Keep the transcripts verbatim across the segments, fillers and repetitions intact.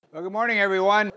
Well, good morning, everyone.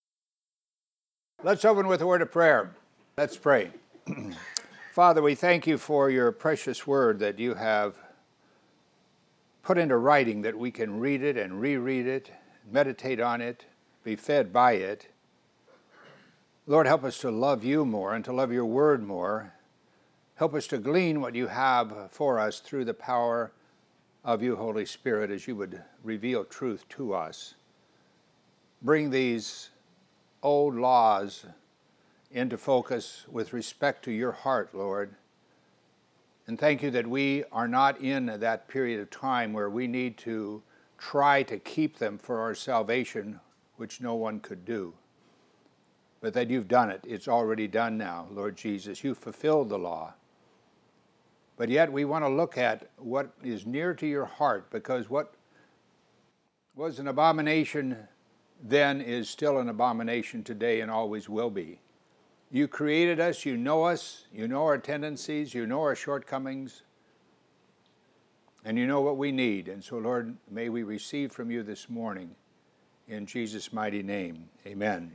Let's open with a word of prayer. Let's pray. Father, we thank you for your precious word that you have put into writing, that we can read it and reread it, meditate on it, be fed by it. Lord, help us to love you more and to love your word more. Help us to glean what you have for us through the power of you, Holy Spirit, as you would reveal truth to us. Bring these old laws into focus with respect to your heart, Lord. And thank you that we are not in that period of time where we need to try to keep them for our salvation, which no one could do. But that you've done it. It's already done now, Lord Jesus. You've fulfilled the law. But yet we want to look at what is near to your heart, because what was an abomination then is still an abomination today and always will be. You created us, you know us, you know our tendencies, you know our shortcomings, and you know what we need. And so, Lord, may we receive from you this morning in Jesus' mighty name. Amen. Amen.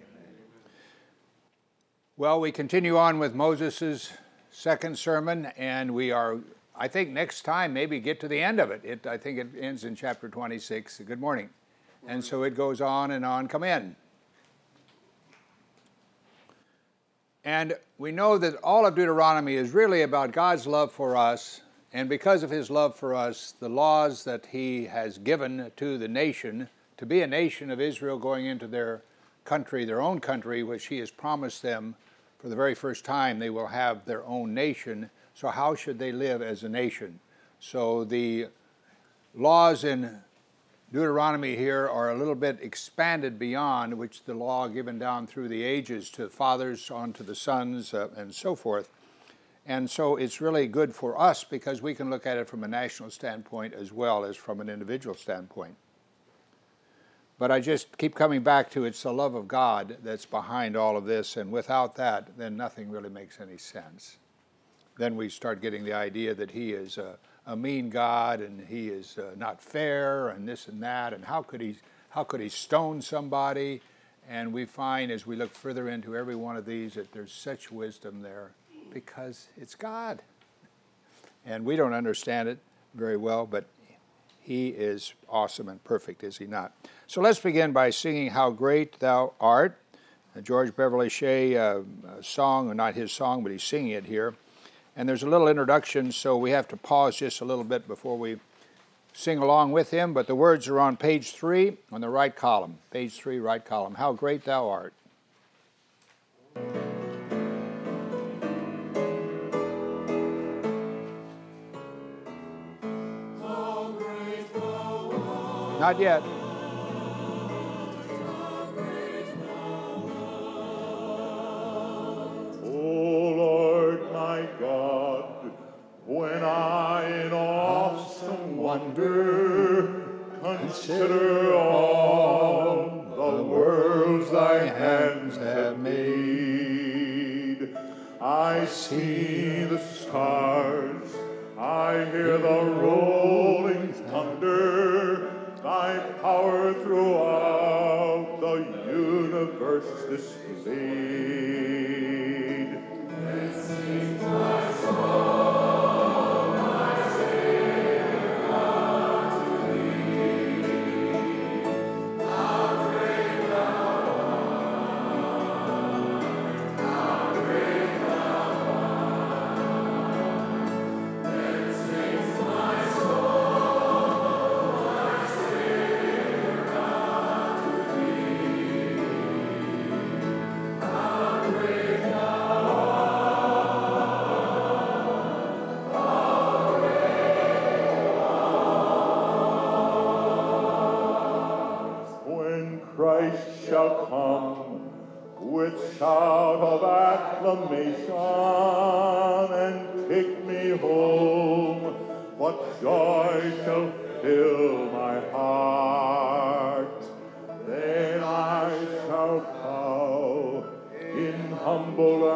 Well, we continue on with Moses' second sermon, and we are, I think next time, maybe get to the end of it. it I think it ends in chapter twenty-six. Good morning. And so it goes on and on. Come in. And we know that all of Deuteronomy is really about God's love for us, and because of his love for us, the laws that he has given to the nation, to be a nation of Israel going into their country, their own country, which he has promised them for the very first time they will have their own nation. So how should they live as a nation? So the laws in Deuteronomy here are a little bit expanded beyond which the law given down through the ages to fathers on to the sons uh, and so forth. And so it's really good for us because we can look at it from a national standpoint as well as from an individual standpoint. But I just keep coming back to it's the love of God that's behind all of this, and without that, then nothing really makes any sense. Then we start getting the idea that he is a a mean God, and he is uh, not fair, and this and that, and how could he how could he stone somebody? And we find as we look further into every one of these that there's such wisdom there because it's God. And we don't understand it very well, but he is awesome and perfect, is he not? So let's begin by singing How Great Thou Art. Uh, George Beverly Shea uh, song, or not his song, but he's singing it here. And there's a little introduction, so we have to pause just a little bit before we sing along with him. But the words are on page three, on the right column. Page three, right column. How great thou art. How great thou art. Not yet. When I in awesome wonder consider all the worlds thy hands have made, I see the stars, I hear the rolling thunder, thy power throughout the universe displayed. It sings my soul. Shall come with shout of acclamation and take me home. What joy shall fill my heart? Then I shall bow in humble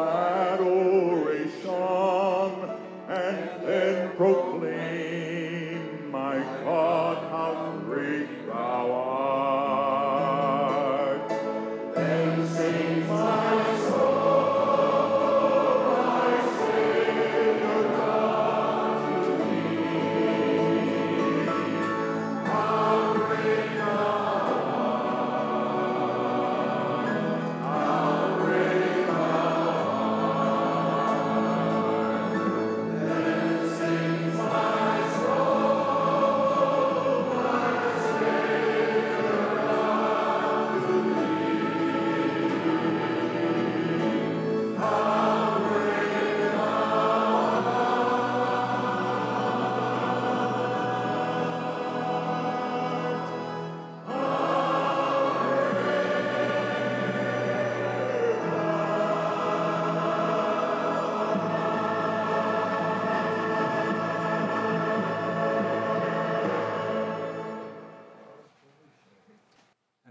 adoration and then proclaim, my God, how great thou art.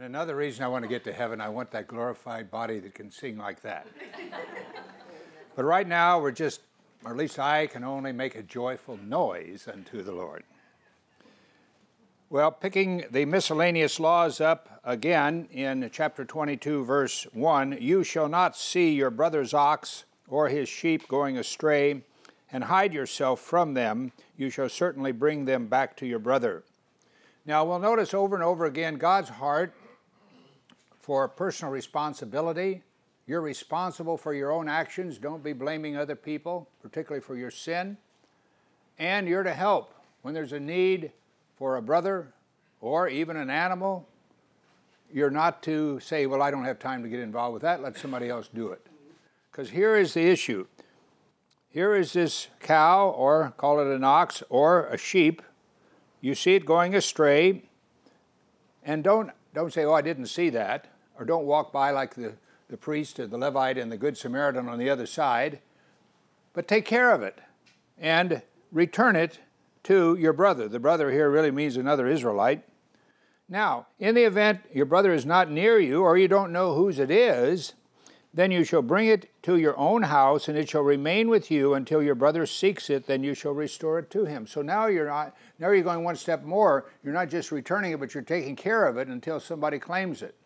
And another reason I want to get to heaven, I want that glorified body that can sing like that. But right now, we're just, or at least I can only make a joyful noise unto the Lord. Well, picking the miscellaneous laws up again in chapter twenty-two, verse one, you shall not see your brother's ox or his sheep going astray, and hide yourself from them. You shall certainly bring them back to your brother. Now, we'll notice over and over again God's heart for personal responsibility. You're responsible for your own actions. Don't be blaming other people, particularly for your sin. And you're to help when there's a need for a brother or even an animal. You're not to say, well, I don't have time to get involved with that. Let somebody else do it. Because here is the issue. Here is this cow, or call it an ox, or a sheep. You see it going astray, and don't, don't say, oh, I didn't see that. Or don't walk by like the, the priest or the Levite and the Good Samaritan on the other side, but take care of it and return it to your brother. The brother here really means another Israelite. Now, in the event your brother is not near you, or you don't know whose it is, then you shall bring it to your own house, and it shall remain with you until your brother seeks it, then you shall restore it to him. So now you're not, now you're going one step more. You're not just returning it, but you're taking care of it until somebody claims it.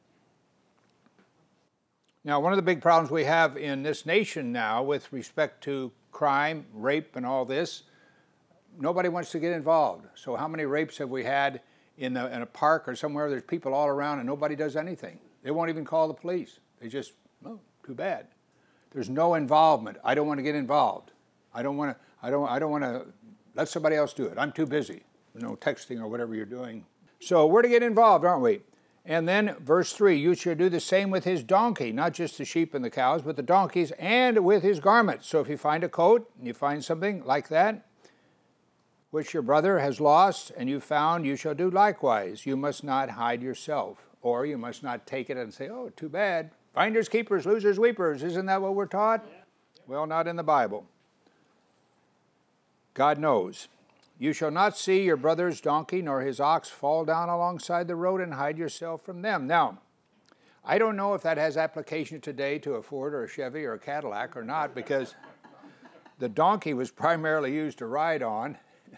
Now, one of the big problems we have in this nation now with respect to crime, rape, and all this, nobody wants to get involved. So how many rapes have we had in, the, in a park or somewhere? There's people all around and nobody does anything. They won't even call the police. They just, oh, too bad. There's no involvement. I don't want to get involved. I don't want to, I don't, I don't want to, let somebody else do it. I'm too busy. You know, texting or whatever you're doing. So we're to get involved, aren't we? And then verse three, you shall do the same with his donkey, not just the sheep and the cows, but the donkeys, and with his garments. So if you find a coat, and you find something like that, which your brother has lost, and you found, you shall do likewise. You must not hide yourself, or you must not take it and say, oh, too bad. Finders, keepers, losers, weepers. Isn't that what we're taught? Yeah. Well, not in the Bible. God knows. You shall not see your brother's donkey nor his ox fall down alongside the road, and hide yourself from them. Now, I don't know if that has application today to a Ford or a Chevy or a Cadillac or not, because the donkey was primarily used to ride on.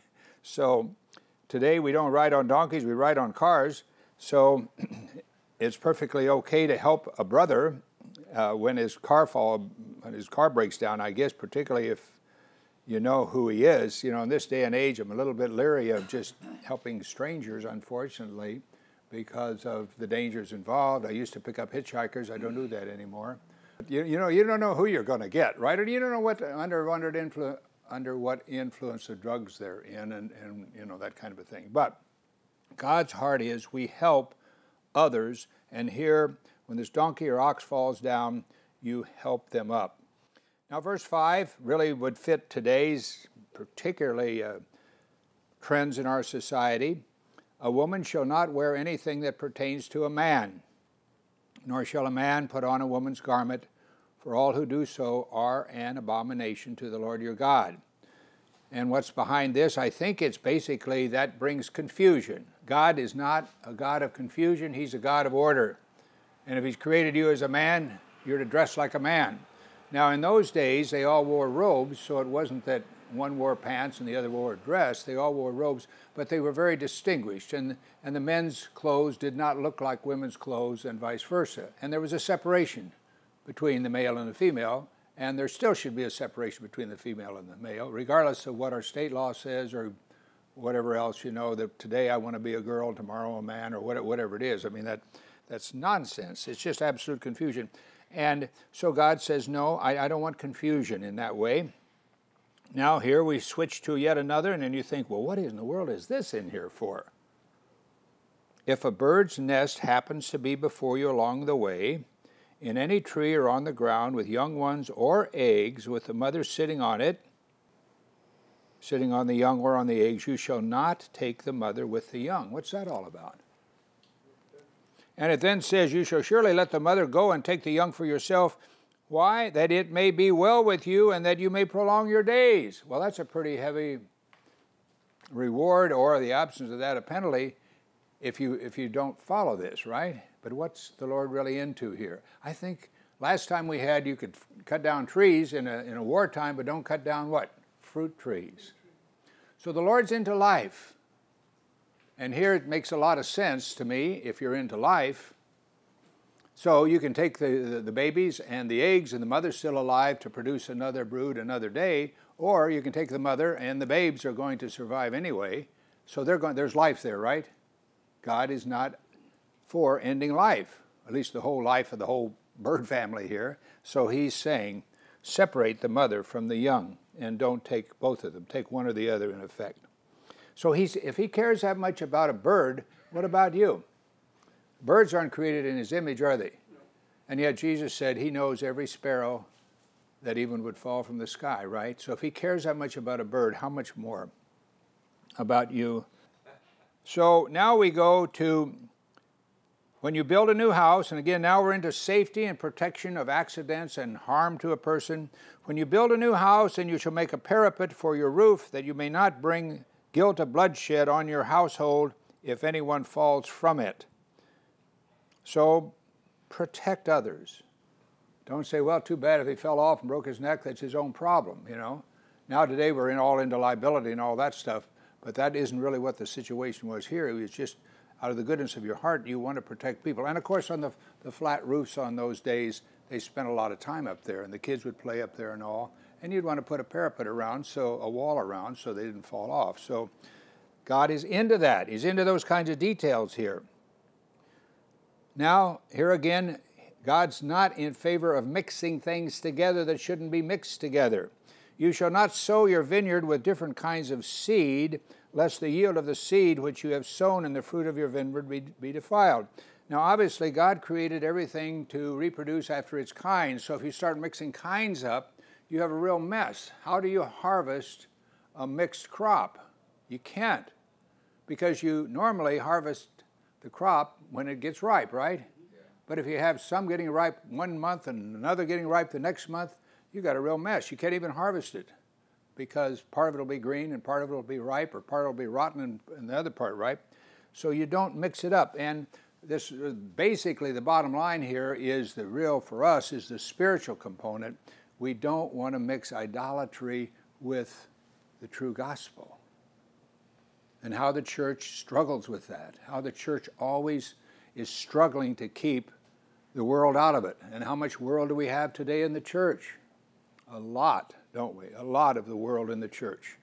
So today we don't ride on donkeys, we ride on cars. So it's perfectly okay to help a brother uh, when his car fall, when his car breaks down, I guess, particularly if you know who he is. You know, in this day and age, I'm a little bit leery of just helping strangers, unfortunately, because of the dangers involved. I used to pick up hitchhikers. I don't do that anymore. You, you know, you don't know who you're going to get, right? Or you don't know what under under influ, under what influence of drugs they're in, and, and you know, that kind of a thing. But God's heart is we help others, and here, when this donkey or ox falls down, you help them up. Now, verse five really would fit today's particularly uh, trends in our society. A woman shall not wear anything that pertains to a man, nor shall a man put on a woman's garment, for all who do so are an abomination to the Lord your God. And what's behind this, I think it's basically that brings confusion. God is not a God of confusion, he's a God of order. And if he's created you as a man, you're to dress like a man. Now, in those days, they all wore robes, so it wasn't that one wore pants and the other wore a dress. They all wore robes, but they were very distinguished. And, and the men's clothes did not look like women's clothes, and vice versa. And there was a separation between the male and the female, and there still should be a separation between the female and the male, regardless of what our state law says or whatever else, you know, that today I want to be a girl, tomorrow a man, or whatever it is. I mean, that that's nonsense. It's just absolute confusion. And so God says, no, I, I don't want confusion in that way. Now here we switch to yet another, and then you think, well, what in the world is this in here for? If a bird's nest happens to be before you along the way, in any tree or on the ground with young ones or eggs, with the mother sitting on it, sitting on the young or on the eggs, you shall not take the mother with the young. What's that all about? And it then says, you shall surely let the mother go and take the young for yourself. Why? That it may be well with you and that you may prolong your days. Well, that's a pretty heavy reward, or the absence of that, a penalty. if you if you don't follow this, right? But what's the Lord really into here? I think last time we had you could cut down trees in a in a wartime, but don't cut down what? Fruit trees. So the Lord's into life. And here it makes a lot of sense to me if you're into life. So you can take the, the, the babies and the eggs and the mother's still alive to produce another brood another day, or you can take the mother and the babes are going to survive anyway. So they're going, there's life there, right? God is not for ending life, at least the whole life of the whole bird family here. So he's saying, separate the mother from the young and don't take both of them. Take one or the other in effect. So he's, if he cares that much about a bird, what about you? Birds aren't created in his image, are they? And yet Jesus said he knows every sparrow that even would fall from the sky, right? So if he cares that much about a bird, how much more about you? So now we go to when you build a new house, and again, now we're into safety and protection of accidents and harm to a person. When you build a new house, and you shall make a parapet for your roof, that you may not bring guilt of bloodshed on your household if anyone falls from it. So protect others. Don't say, well, too bad if he fell off and broke his neck, that's his own problem, you know. Now today we're in all into liability and all that stuff, but that isn't really what the situation was here. It was just out of the goodness of your heart, you want to protect people. And of course on the, the flat roofs on those days, they spent a lot of time up there, and the kids would play up there and all. And you'd want to put a parapet around, so a wall around, so they didn't fall off. So God is into that. He's into those kinds of details here. Now, here again, God's not in favor of mixing things together that shouldn't be mixed together. You shall not sow your vineyard with different kinds of seed, lest the yield of the seed which you have sown in the fruit of your vineyard be, be defiled. Now, obviously, God created everything to reproduce after its kind. So if you start mixing kinds up, you have a real mess. How do you harvest a mixed crop? You can't, because you normally harvest the crop when it gets ripe, right? Yeah. But if you have some getting ripe one month and another getting ripe the next month, you got a real mess. You can't even harvest it, because part of it will be green and part of it will be ripe, or part will be rotten and, and the other part ripe. So you don't mix it up. And this basically the bottom line here is the real, for us, is the spiritual component. We don't want to mix idolatry with the true gospel. And how the church struggles with that, how the church always is struggling to keep the world out of it. And how much world do we have today in the church? A lot, don't we? A lot of the world in the church.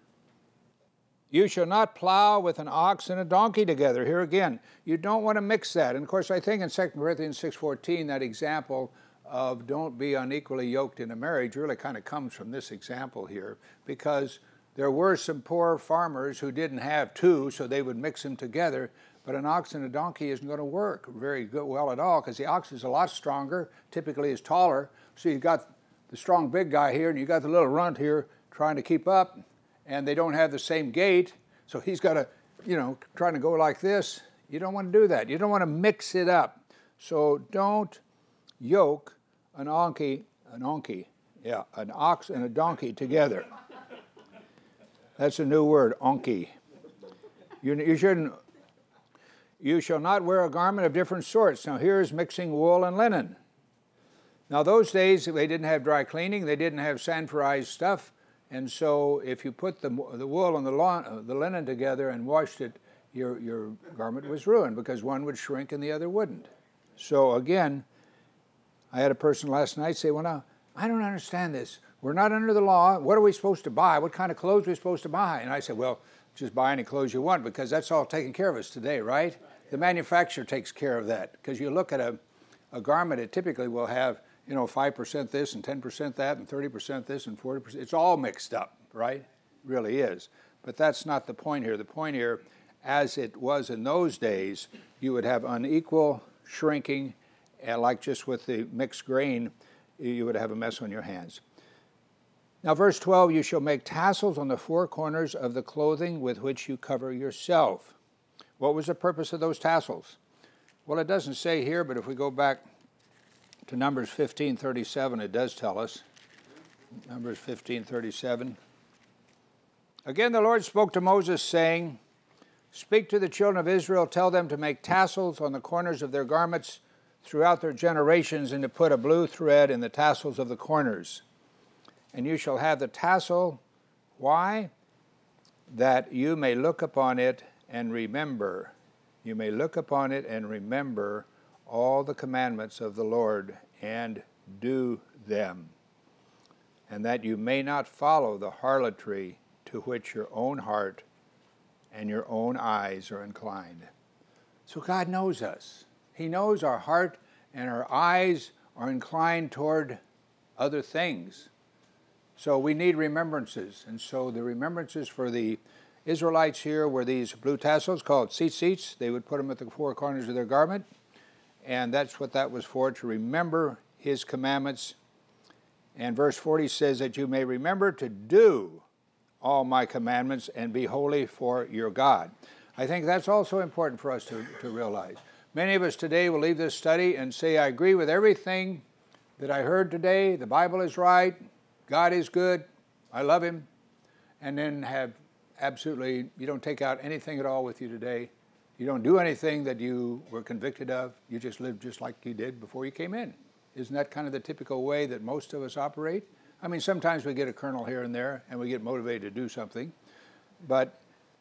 You shall not plow with an ox and a donkey together. Here again, you don't want to mix that. And of course, I think in Second Corinthians six fourteen, that example of don't be unequally yoked in a marriage really kind of comes from this example here, because there were some poor farmers who didn't have two, so they would mix them together, but an ox and a donkey isn't going to work very good, well at all, because the ox is a lot stronger, typically is taller, so you've got the strong big guy here, and you've got the little runt here trying to keep up, and they don't have the same gait, so he's got to, you know, trying to go like this. You don't want to do that. You don't want to mix it up. So don't yoke an onky, an onky, yeah, an ox and a donkey together. That's a new word, onky. You, you shouldn't. You shall not wear a garment of different sorts. Now here's mixing wool and linen. Now those days they didn't have dry cleaning, they didn't have sanforized stuff, and so if you put the the wool and the, lawn, the linen together and washed it, your your garment was ruined, because one would shrink and the other wouldn't. So again, I had a person last night say, well, now, I don't understand this. We're not under the law. What are we supposed to buy? What kind of clothes are we supposed to buy? And I said, well, just buy any clothes you want, because that's all taken care of us today, right? The manufacturer takes care of that, because you look at a, a garment, it typically will have, you know, five percent this and ten percent that and thirty percent this and forty percent. It's all mixed up, right? It really is. But that's not the point here. The point here, as it was in those days, you would have unequal shrinking, and like just with the mixed grain, you would have a mess on your hands. Now, verse twelve, you shall make tassels on the four corners of the clothing with which you cover yourself. What was the purpose of those tassels? Well, it doesn't say here, but if we go back to Numbers fifteen thirty-seven, it does tell us. Numbers fifteen thirty-seven. Again, the Lord spoke to Moses, saying, Speak to the children of Israel, tell them to make tassels on the corners of their garments throughout their generations, and to put a blue thread in the tassels of the corners. And you shall have the tassel, why? That you may look upon it and remember. You may look upon it and remember all the commandments of the Lord and do them, and that you may not follow the harlotry to which your own heart and your own eyes are inclined. So God knows us. He knows our heart and our eyes are inclined toward other things. So we need remembrances. And so the remembrances for the Israelites here were these blue tassels called tzitzits. They would put them at the four corners of their garment. And that's what that was for, to remember his commandments. And verse forty says that you may remember to do all my commandments and be holy for your God. I think that's also important for us to, to realize. Many of us today will leave this study and say, I agree with everything that I heard today. The Bible is right. God is good. I love him. And then have absolutely, you don't take out anything at all with you today. You don't do anything that you were convicted of. You just live just like you did before you came in. Isn't that kind of the typical way that most of us operate? I mean, sometimes we get a kernel here and there, and we get motivated to do something. But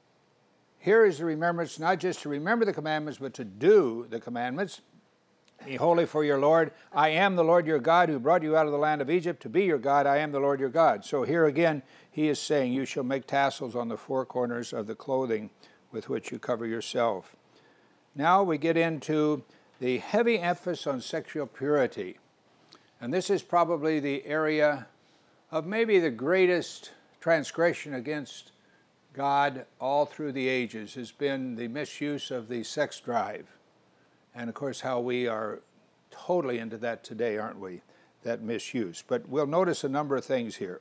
here is the remembrance, not just to remember the commandments, but to do the commandments. Be holy for your Lord. I am the Lord your God who brought you out of the land of Egypt to be your God. I am the Lord your God. So here again, he is saying, you shall make tassels on the four corners of the clothing with which you cover yourself. Now we get into the heavy emphasis on sexual purity. And this is probably the area of maybe the greatest transgression against God all through the ages, has been the misuse of the sex drive. And of course how we are totally into that today, aren't we? That misuse. But we'll notice a number of things here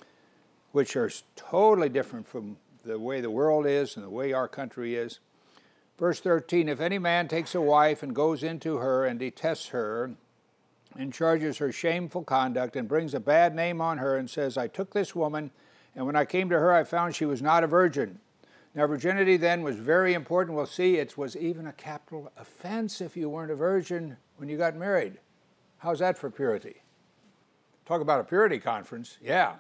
which are totally different from the way the world is and the way our country is. Verse thirteen, if any man takes a wife and goes into her and detests her and charges her shameful conduct and brings a bad name on her and says, I took this woman, and when I came to her I found she was not a virgin. Now virginity then was very important. We'll see it was even a capital offense if you weren't a virgin when you got married. How's that for purity? Talk about a purity conference. Yeah.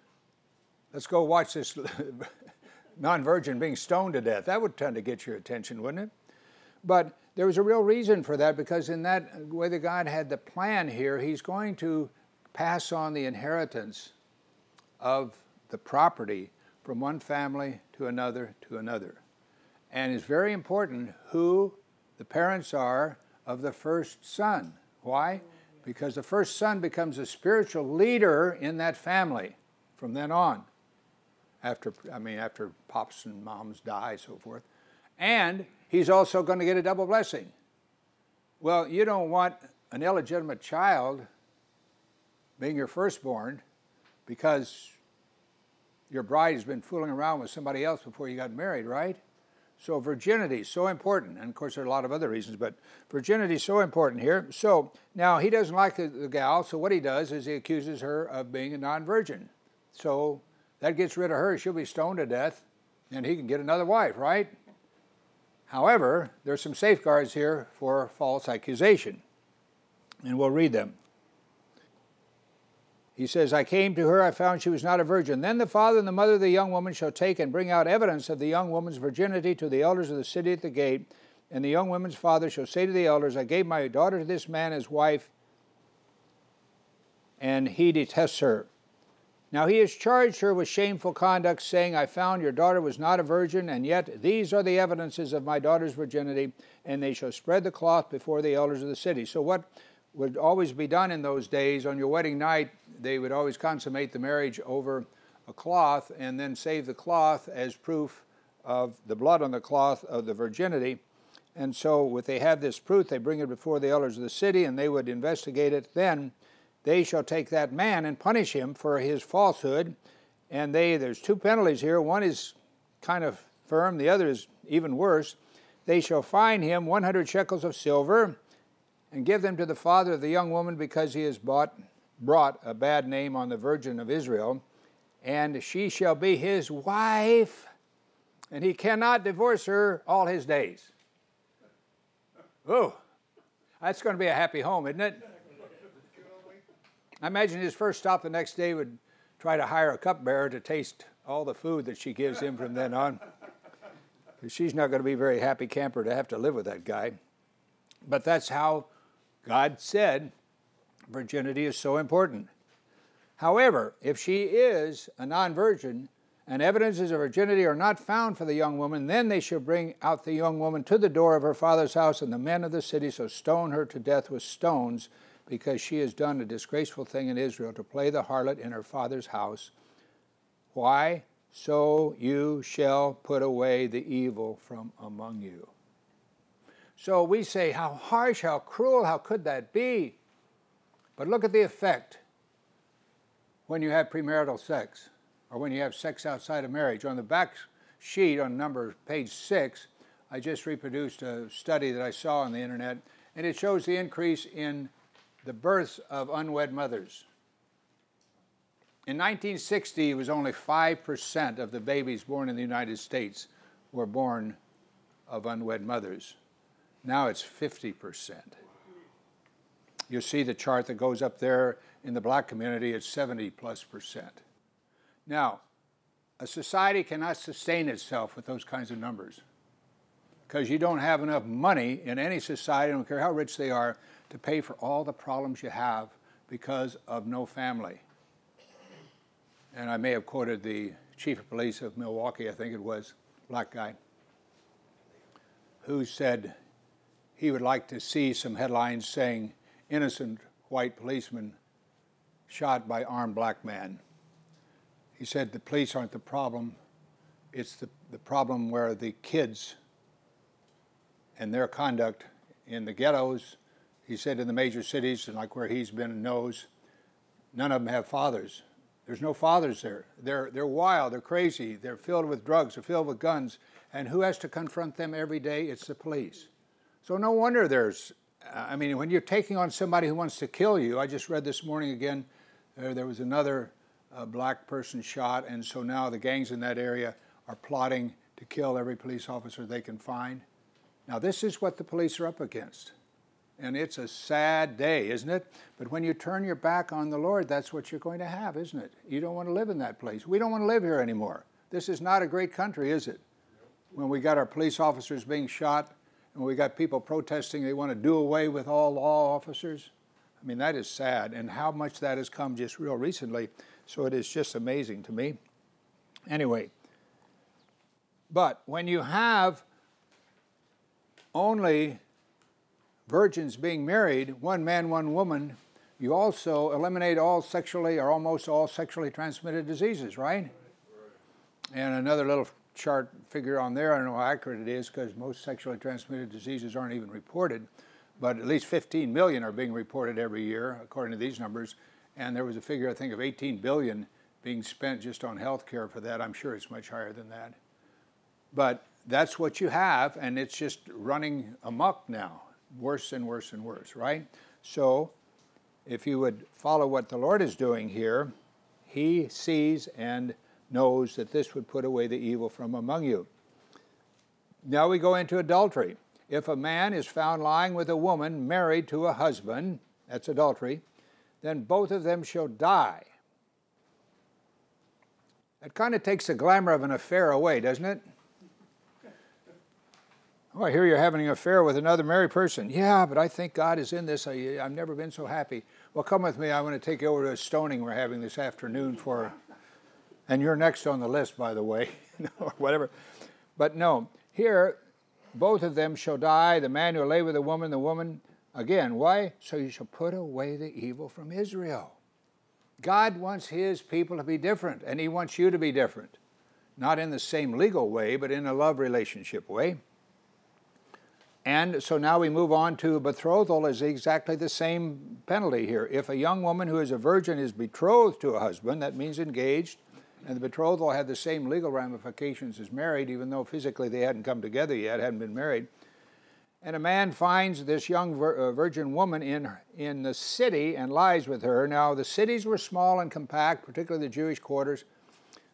Let's go watch this non-virgin being stoned to death. That would tend to get your attention, wouldn't it? But there was a real reason for that, because in that way that God had the plan here, he's going to pass on the inheritance of the property from one family to another to another. And it's very important who the parents are of the first son. Why? Because the first son becomes a spiritual leader in that family from then on. After, I mean, after pops and moms die, so forth. And he's also going to get a double blessing. Well, you don't want an illegitimate child being your firstborn because your bride has been fooling around with somebody else before you got married, right? So virginity is so important. And of course there are a lot of other reasons, but virginity is so important here. So now he doesn't like the, the gal, so what he does is he accuses her of being a non-virgin. So that gets rid of her. She'll be stoned to death, and he can get another wife, right? However, there's some safeguards here for false accusation, and we'll read them. He says, I came to her, I found she was not a virgin. Then the father and the mother of the young woman shall take and bring out evidence of the young woman's virginity to the elders of the city at the gate. And the young woman's father shall say to the elders, I gave my daughter to this man as wife, and he detests her. Now he has charged her with shameful conduct, saying, I found your daughter was not a virgin, and yet these are the evidences of my daughter's virginity, and they shall spread the cloth before the elders of the city. So what would always be done in those days, on your wedding night, they would always consummate the marriage over a cloth and then save the cloth as proof of the blood on the cloth of the virginity. And so if they have this proof, they bring it before the elders of the city, and they would investigate it. Then they shall take that man and punish him for his falsehood. And they, there's two penalties here. One is kind of firm, the other is even worse. They shall fine him one hundred shekels of silver and give them to the father of the young woman, because he has bought, brought a bad name on the Virgin of Israel, and she shall be his wife and he cannot divorce her all his days. Oh, that's going to be a happy home, isn't it? I imagine his first stop the next day would try to hire a cupbearer to taste all the food that she gives him from then on. She's not going to be a very happy camper to have to live with that guy. But that's how God said virginity is so important. However, if she is a non-virgin, and evidences of virginity are not found for the young woman, then they shall bring out the young woman to the door of her father's house, and the men of the city shall stone her to death with stones, because she has done a disgraceful thing in Israel, to play the harlot in her father's house. Why? So you shall put away the evil from among you. So we say, how harsh, how cruel, how could that be? But look at the effect when you have premarital sex, or when you have sex outside of marriage. On the back sheet on number page six, I just reproduced a study that I saw on the internet, and it shows the increase in the births of unwed mothers. In nineteen sixty, it was only five percent of the babies born in the United States were born of unwed mothers. Now it's fifty percent. You see the chart that goes up there. In the black community, it's seventy plus percent. Now, a society cannot sustain itself with those kinds of numbers, because you don't have enough money in any society, I don't care how rich they are, to pay for all the problems you have because of no family. And I may have quoted the chief of police of Milwaukee, I think it was, black guy, who said he would like to see some headlines saying, innocent white policeman shot by armed black man. He said the police aren't the problem, it's the, the problem where the kids and their conduct in the ghettos, he said in the major cities, and like where he's been knows, none of them have fathers. There's no fathers there. They're, they're wild, they're crazy, they're filled with drugs, they're filled with guns, and who has to confront them every day? It's the police. So no wonder there's, I mean, when you're taking on somebody who wants to kill you, I just read this morning again, uh, there was another uh, black person shot, and so now the gangs in that area are plotting to kill every police officer they can find. Now this is what the police are up against. And it's a sad day, isn't it? But when you turn your back on the Lord, that's what you're going to have, isn't it? You don't want to live in that place. We don't want to live here anymore. This is not a great country, is it? When we got our police officers being shot, and we got people protesting they want to do away with all law officers. I mean, that is sad, and how much that has come just real recently. So it is just amazing to me. Anyway, but when you have only virgins being married, one man, one woman, you also eliminate all sexually or almost all sexually transmitted diseases, right? And another little chart figure on there, I don't know how accurate it is because most sexually transmitted diseases aren't even reported, but at least fifteen million are being reported every year, according to these numbers. And there was a figure, I think, of eighteen billion being spent just on health care for that. I'm sure it's much higher than that. But that's what you have, and it's just running amok now. Worse and worse and worse, right? So if you would follow what the Lord is doing here, he sees and knows that this would put away the evil from among you. Now we go into adultery. If a man is found lying with a woman married to a husband, that's adultery, then both of them shall die. That kind of takes the glamour of an affair away, doesn't it? Oh, I hear you're having an affair with another married person. Yeah, but I think God is in this. I, I've never been so happy. Well, come with me. I want to take you over to a stoning we're having this afternoon for, and you're next on the list, by the way, or whatever. But no, here, both of them shall die, the man who lay with the woman, the woman. Again, why? So you shall put away the evil from Israel. God wants his people to be different, and he wants you to be different. Not in the same legal way, but in a love relationship way. And so now we move on to betrothal is exactly the same penalty here. If a young woman who is a virgin is betrothed to a husband, that means engaged, and the betrothal had the same legal ramifications as married, even though physically they hadn't come together yet, hadn't been married. And a man finds this young vir- uh, virgin woman in, in the city and lies with her. Now, the cities were small and compact, particularly the Jewish quarters.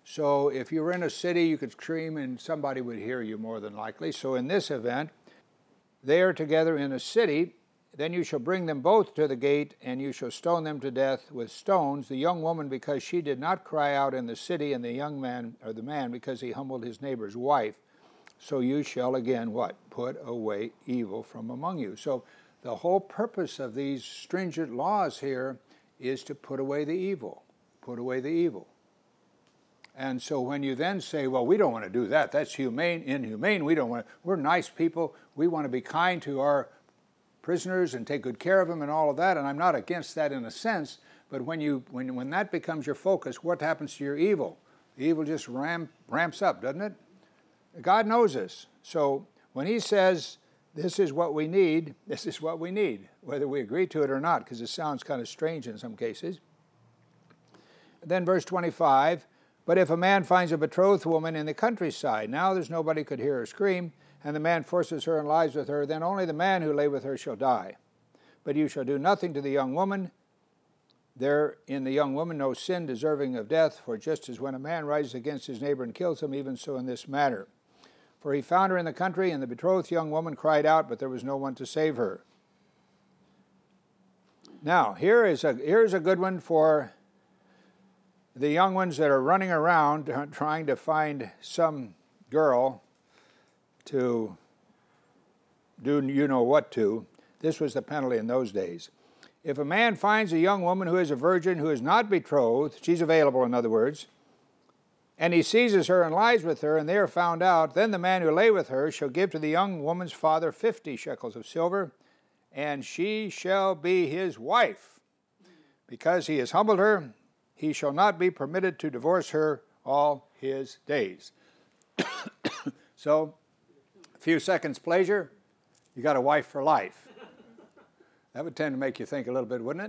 So if you were in a city, you could scream and somebody would hear you more than likely. So in this event, they are together in a city. Then you shall bring them both to the gate, and you shall stone them to death with stones, the young woman because she did not cry out in the city, and the young man, or the man, because he humbled his neighbor's wife. So you shall again, what? Put away evil from among you. So the whole purpose of these stringent laws here is to put away the evil. Put away the evil. And so when you then say, well, we don't want to do that, that's humane, inhumane, we don't want to, we're nice people, we want to be kind to our prisoners and take good care of them and all of that, and I'm not against that in a sense, but when you when when that becomes your focus, what happens to your evil? The evil just ramp, ramps up, doesn't it? God knows this. So when he says, this is what we need, this is what we need, whether we agree to it or not, because it sounds kind of strange in some cases. Then verse twenty-five, but if a man finds a betrothed woman in the countryside, now there's nobody could hear her scream, and the man forces her and lies with her, then only the man who lay with her shall die. But you shall do nothing to the young woman. There in the young woman no sin deserving of death, for just as when a man rises against his neighbor and kills him, even so in this matter. For he found her in the country, and the betrothed young woman cried out, but there was no one to save her. Now, here is a, here's a good one for the young ones that are running around trying to find some girl to do you know what to. This was the penalty in those days. If a man finds a young woman who is a virgin, who is not betrothed, she's available in other words, and he seizes her and lies with her, and they are found out, then the man who lay with her shall give to the young woman's father fifty shekels of silver, and she shall be his wife. Because he has humbled her, he shall not be permitted to divorce her all his days. So, a few seconds pleasure, you got a wife for life. That would tend to make you think a little bit, wouldn't it?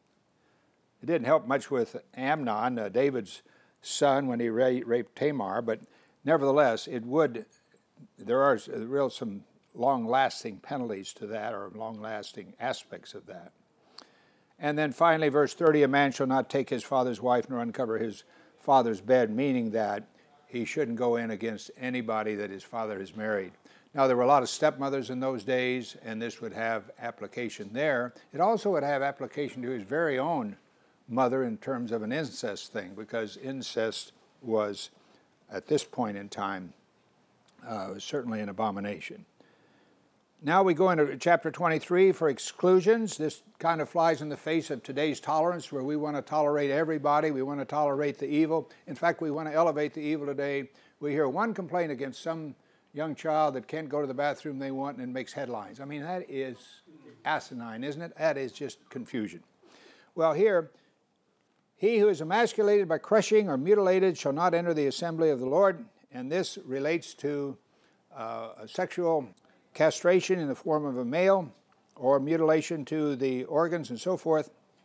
It didn't help much with Amnon, uh, David's son, when he ra- raped Tamar, but nevertheless, it would, there are real some long-lasting penalties to that, or long-lasting aspects of that. And then finally, verse thirty, a man shall not take his father's wife nor uncover his father's bed, meaning that he shouldn't go in against anybody that his father has married. Now, there were a lot of stepmothers in those days, and this would have application there. It also would have application to his very own mother in terms of an incest thing, because incest was, at this point in time, uh, certainly an abomination. Now we go into chapter twenty-three for exclusions. This kind of flies in the face of today's tolerance, where we want to tolerate everybody. We want to tolerate the evil. In fact, we want to elevate the evil today. We hear one complaint against some young child that can't go to the bathroom they want and makes headlines. I mean, that is asinine, isn't it? That is just confusion. Well, here, he who is emasculated by crushing or mutilated shall not enter the assembly of the Lord. And this relates to uh, a sexual castration in the form of a male, or mutilation to the organs and so forth.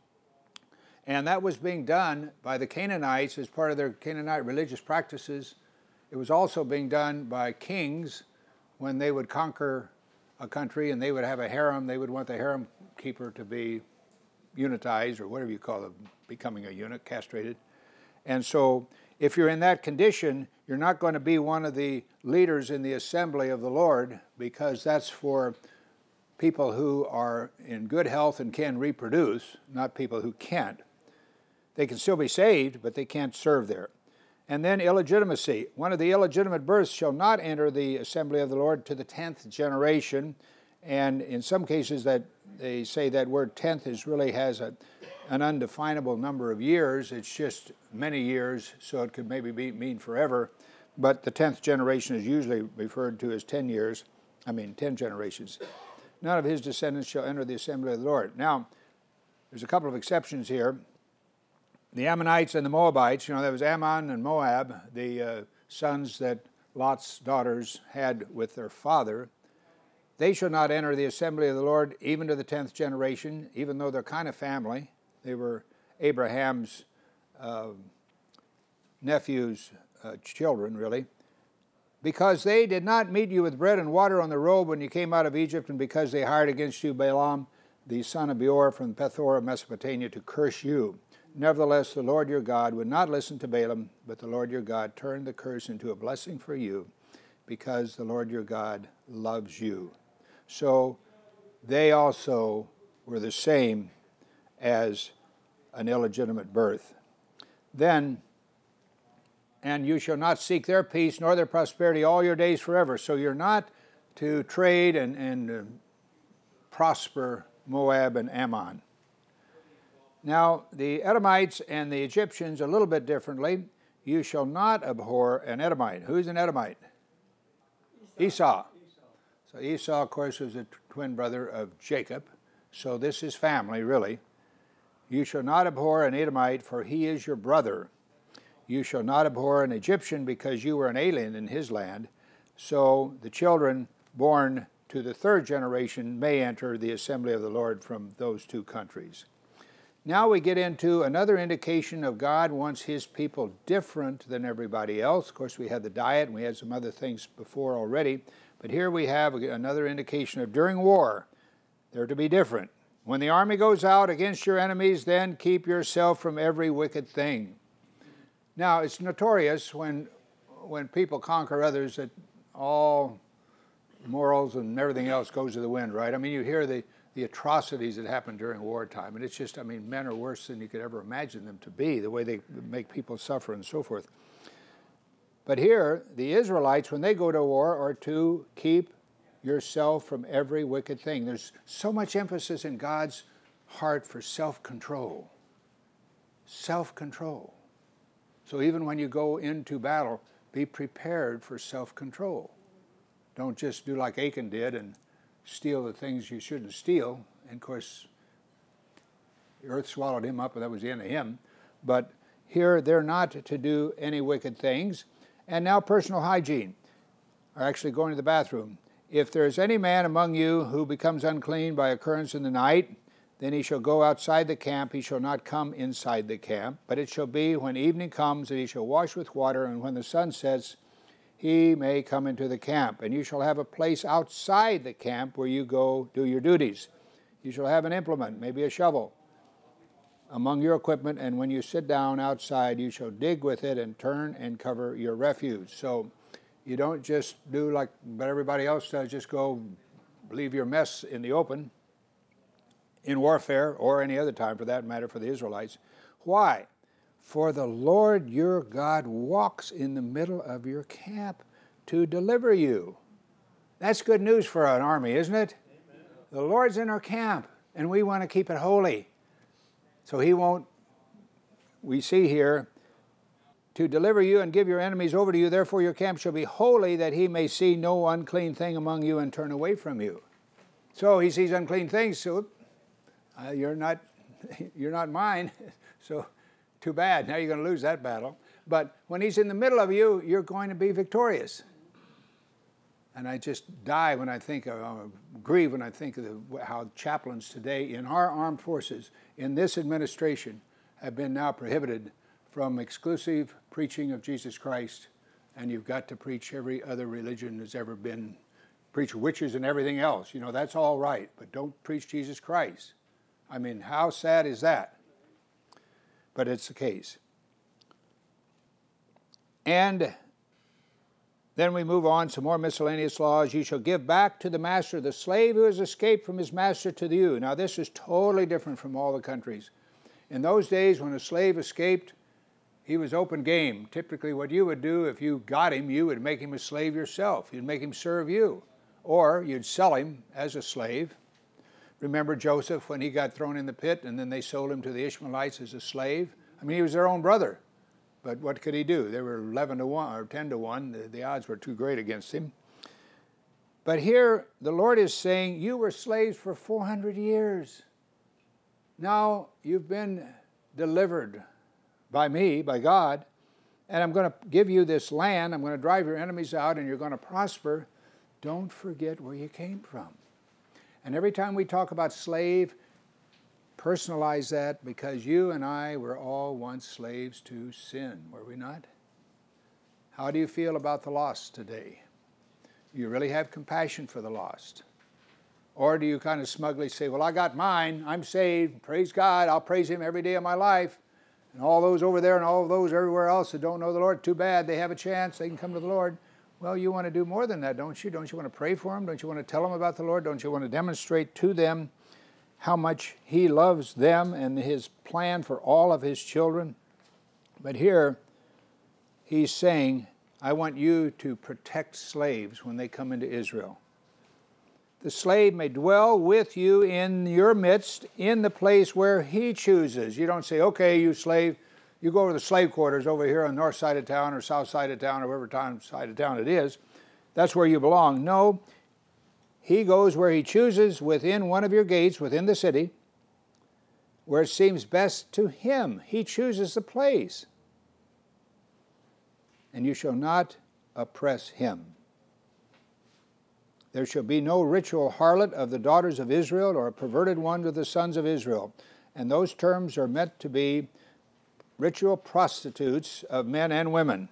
And that was being done by the Canaanites as part of their Canaanite religious practices. It was also being done by kings when they would conquer a country and they would have a harem. They would want the harem keeper to be unitized, or whatever you call it, becoming a eunuch, castrated. And so if you're in that condition, you're not going to be one of the leaders in the assembly of the Lord, because that's for people who are in good health and can reproduce, not people who can't. They can still be saved, but they can't serve there. And then illegitimacy. One of the illegitimate births shall not enter the assembly of the Lord to the tenth generation. And in some cases that they say that word tenth is really has a, an undefinable number of years. It's just many years, so it could maybe be, mean forever. But the tenth generation is usually referred to as ten years. I mean, ten generations. None of his descendants shall enter the assembly of the Lord. Now, there's a couple of exceptions here. The Ammonites and the Moabites, you know, there was Ammon and Moab, the uh, sons that Lot's daughters had with their father. They shall not enter the assembly of the Lord, even to the tenth generation, even though they're kind of family. They were Abraham's uh, nephew's uh, children, really. Because they did not meet you with bread and water on the road when you came out of Egypt, and because they hired against you Balaam, the son of Beor from Pethor of Mesopotamia, to curse you. Nevertheless, the Lord your God would not listen to Balaam, but the Lord your God turned the curse into a blessing for you, because the Lord your God loves you. So they also were the same as an illegitimate birth. Then, and you shall not seek their peace nor their prosperity all your days forever. So you're not to trade and, and uh, prosper Moab and Ammon. Now, the Edomites and the Egyptians, a little bit differently. You shall not abhor an Edomite. Who's an Edomite? Esau. Esau. So Esau, of course, was a twin brother of Jacob. So this is family, really. You shall not abhor an Edomite, for he is your brother. You shall not abhor an Egyptian, because you were an alien in his land. So the children born to the third generation may enter the assembly of the Lord from those two countries. Now we get into another indication of God wants his people different than everybody else. Of course, we had the diet, and we had some other things before already. But here we have another indication of during war, they're to be different. When the army goes out against your enemies, then keep yourself from every wicked thing. Now, it's notorious when, when people conquer others that all morals and everything else goes to the wind, right? I mean, you hear the the atrocities that happen during wartime. And it's just, I mean, men are worse than you could ever imagine them to be, the way they make people suffer and so forth. But here, the Israelites, when they go to war, are to keep yourself from every wicked thing. There's so much emphasis in God's heart for self-control. Self-control. So even when you go into battle, be prepared for self-control. Don't just do like Achan did and steal the things you shouldn't steal. And of course, the earth swallowed him up, and that was the end of him. But here, they're not to do any wicked things. And now personal hygiene, or actually going to the bathroom. If there is any man among you who becomes unclean by occurrence in the night, then he shall go outside the camp. He shall not come inside the camp. But it shall be when evening comes that he shall wash with water, and when the sun sets, he may come into the camp. And you shall have a place outside the camp where you go do your duties. You shall have an implement, maybe a shovel, among your equipment, and when you sit down outside, you shall dig with it and turn and cover your refuse. So you don't just do like what everybody else does, just go leave your mess in the open in warfare, or any other time for that matter for the Israelites. Why? For the Lord your God walks in the middle of your camp to deliver you. That's good news for an army, isn't it? Amen. The Lord's in our camp, and we want to keep it holy. So he won't, we see here, to deliver you and give your enemies over to you. Therefore your camp shall be holy, that he may see no unclean thing among you and turn away from you. So he sees unclean things, so uh, you're not, you're not mine. So too bad, now you're going to lose that battle. But when he's in the middle of you, you're going to be victorious. And I just die when I think of, uh, grieve when I think of the, how chaplains today in our armed forces, in this administration, have been now prohibited from exclusive preaching of Jesus Christ. And you've got to preach every other religion that's ever been, preach witches and everything else. You know, that's all right, but don't preach Jesus Christ. I mean, how sad is that? But it's the case. And then we move on, some more miscellaneous laws. You shall give back to the master the slave who has escaped from his master to you. Now this is totally different from all the countries. In those days when a slave escaped, he was open game. Typically what you would do if you got him, you would make him a slave yourself. You'd make him serve you. Or you'd sell him as a slave. Remember Joseph when he got thrown in the pit and then they sold him to the Ishmaelites as a slave? I mean, he was their own brother. But what could he do? They were eleven to one or ten to one. The, the odds were too great against him. But here the Lord is saying, you were slaves for four hundred years. Now you've been delivered by me, by God, and I'm going to give you this land. I'm going to drive your enemies out and you're going to prosper. Don't forget where you came from. And every time we talk about slave, personalize that, because you and I were all once slaves to sin, were we not? How do you feel about the lost today? Do you really have compassion for the lost? Or do you kind of smugly say, well, I got mine, I'm saved, praise God, I'll praise him every day of my life. And all those over there and all those everywhere else that don't know the Lord, too bad, they have a chance, they can come to the Lord. Well, you want to do more than that, don't you? Don't you want to pray for them? Don't you want to tell them about the Lord? Don't you want to demonstrate to them how much He loves them and His plan for all of His children? But here, He's saying, I want you to protect slaves when they come into Israel. The slave may dwell with you in your midst in the place where he chooses. You don't say, okay, you slave, you go to the slave quarters over here on the north side of town or south side of town or whatever town, side of town it is. That's where you belong. No, he goes where he chooses within one of your gates, within the city, where it seems best to him. He chooses the place. And you shall not oppress him. There shall be no ritual harlot of the daughters of Israel or a perverted one of the sons of Israel. And those terms are meant to be ritual prostitutes of men and women.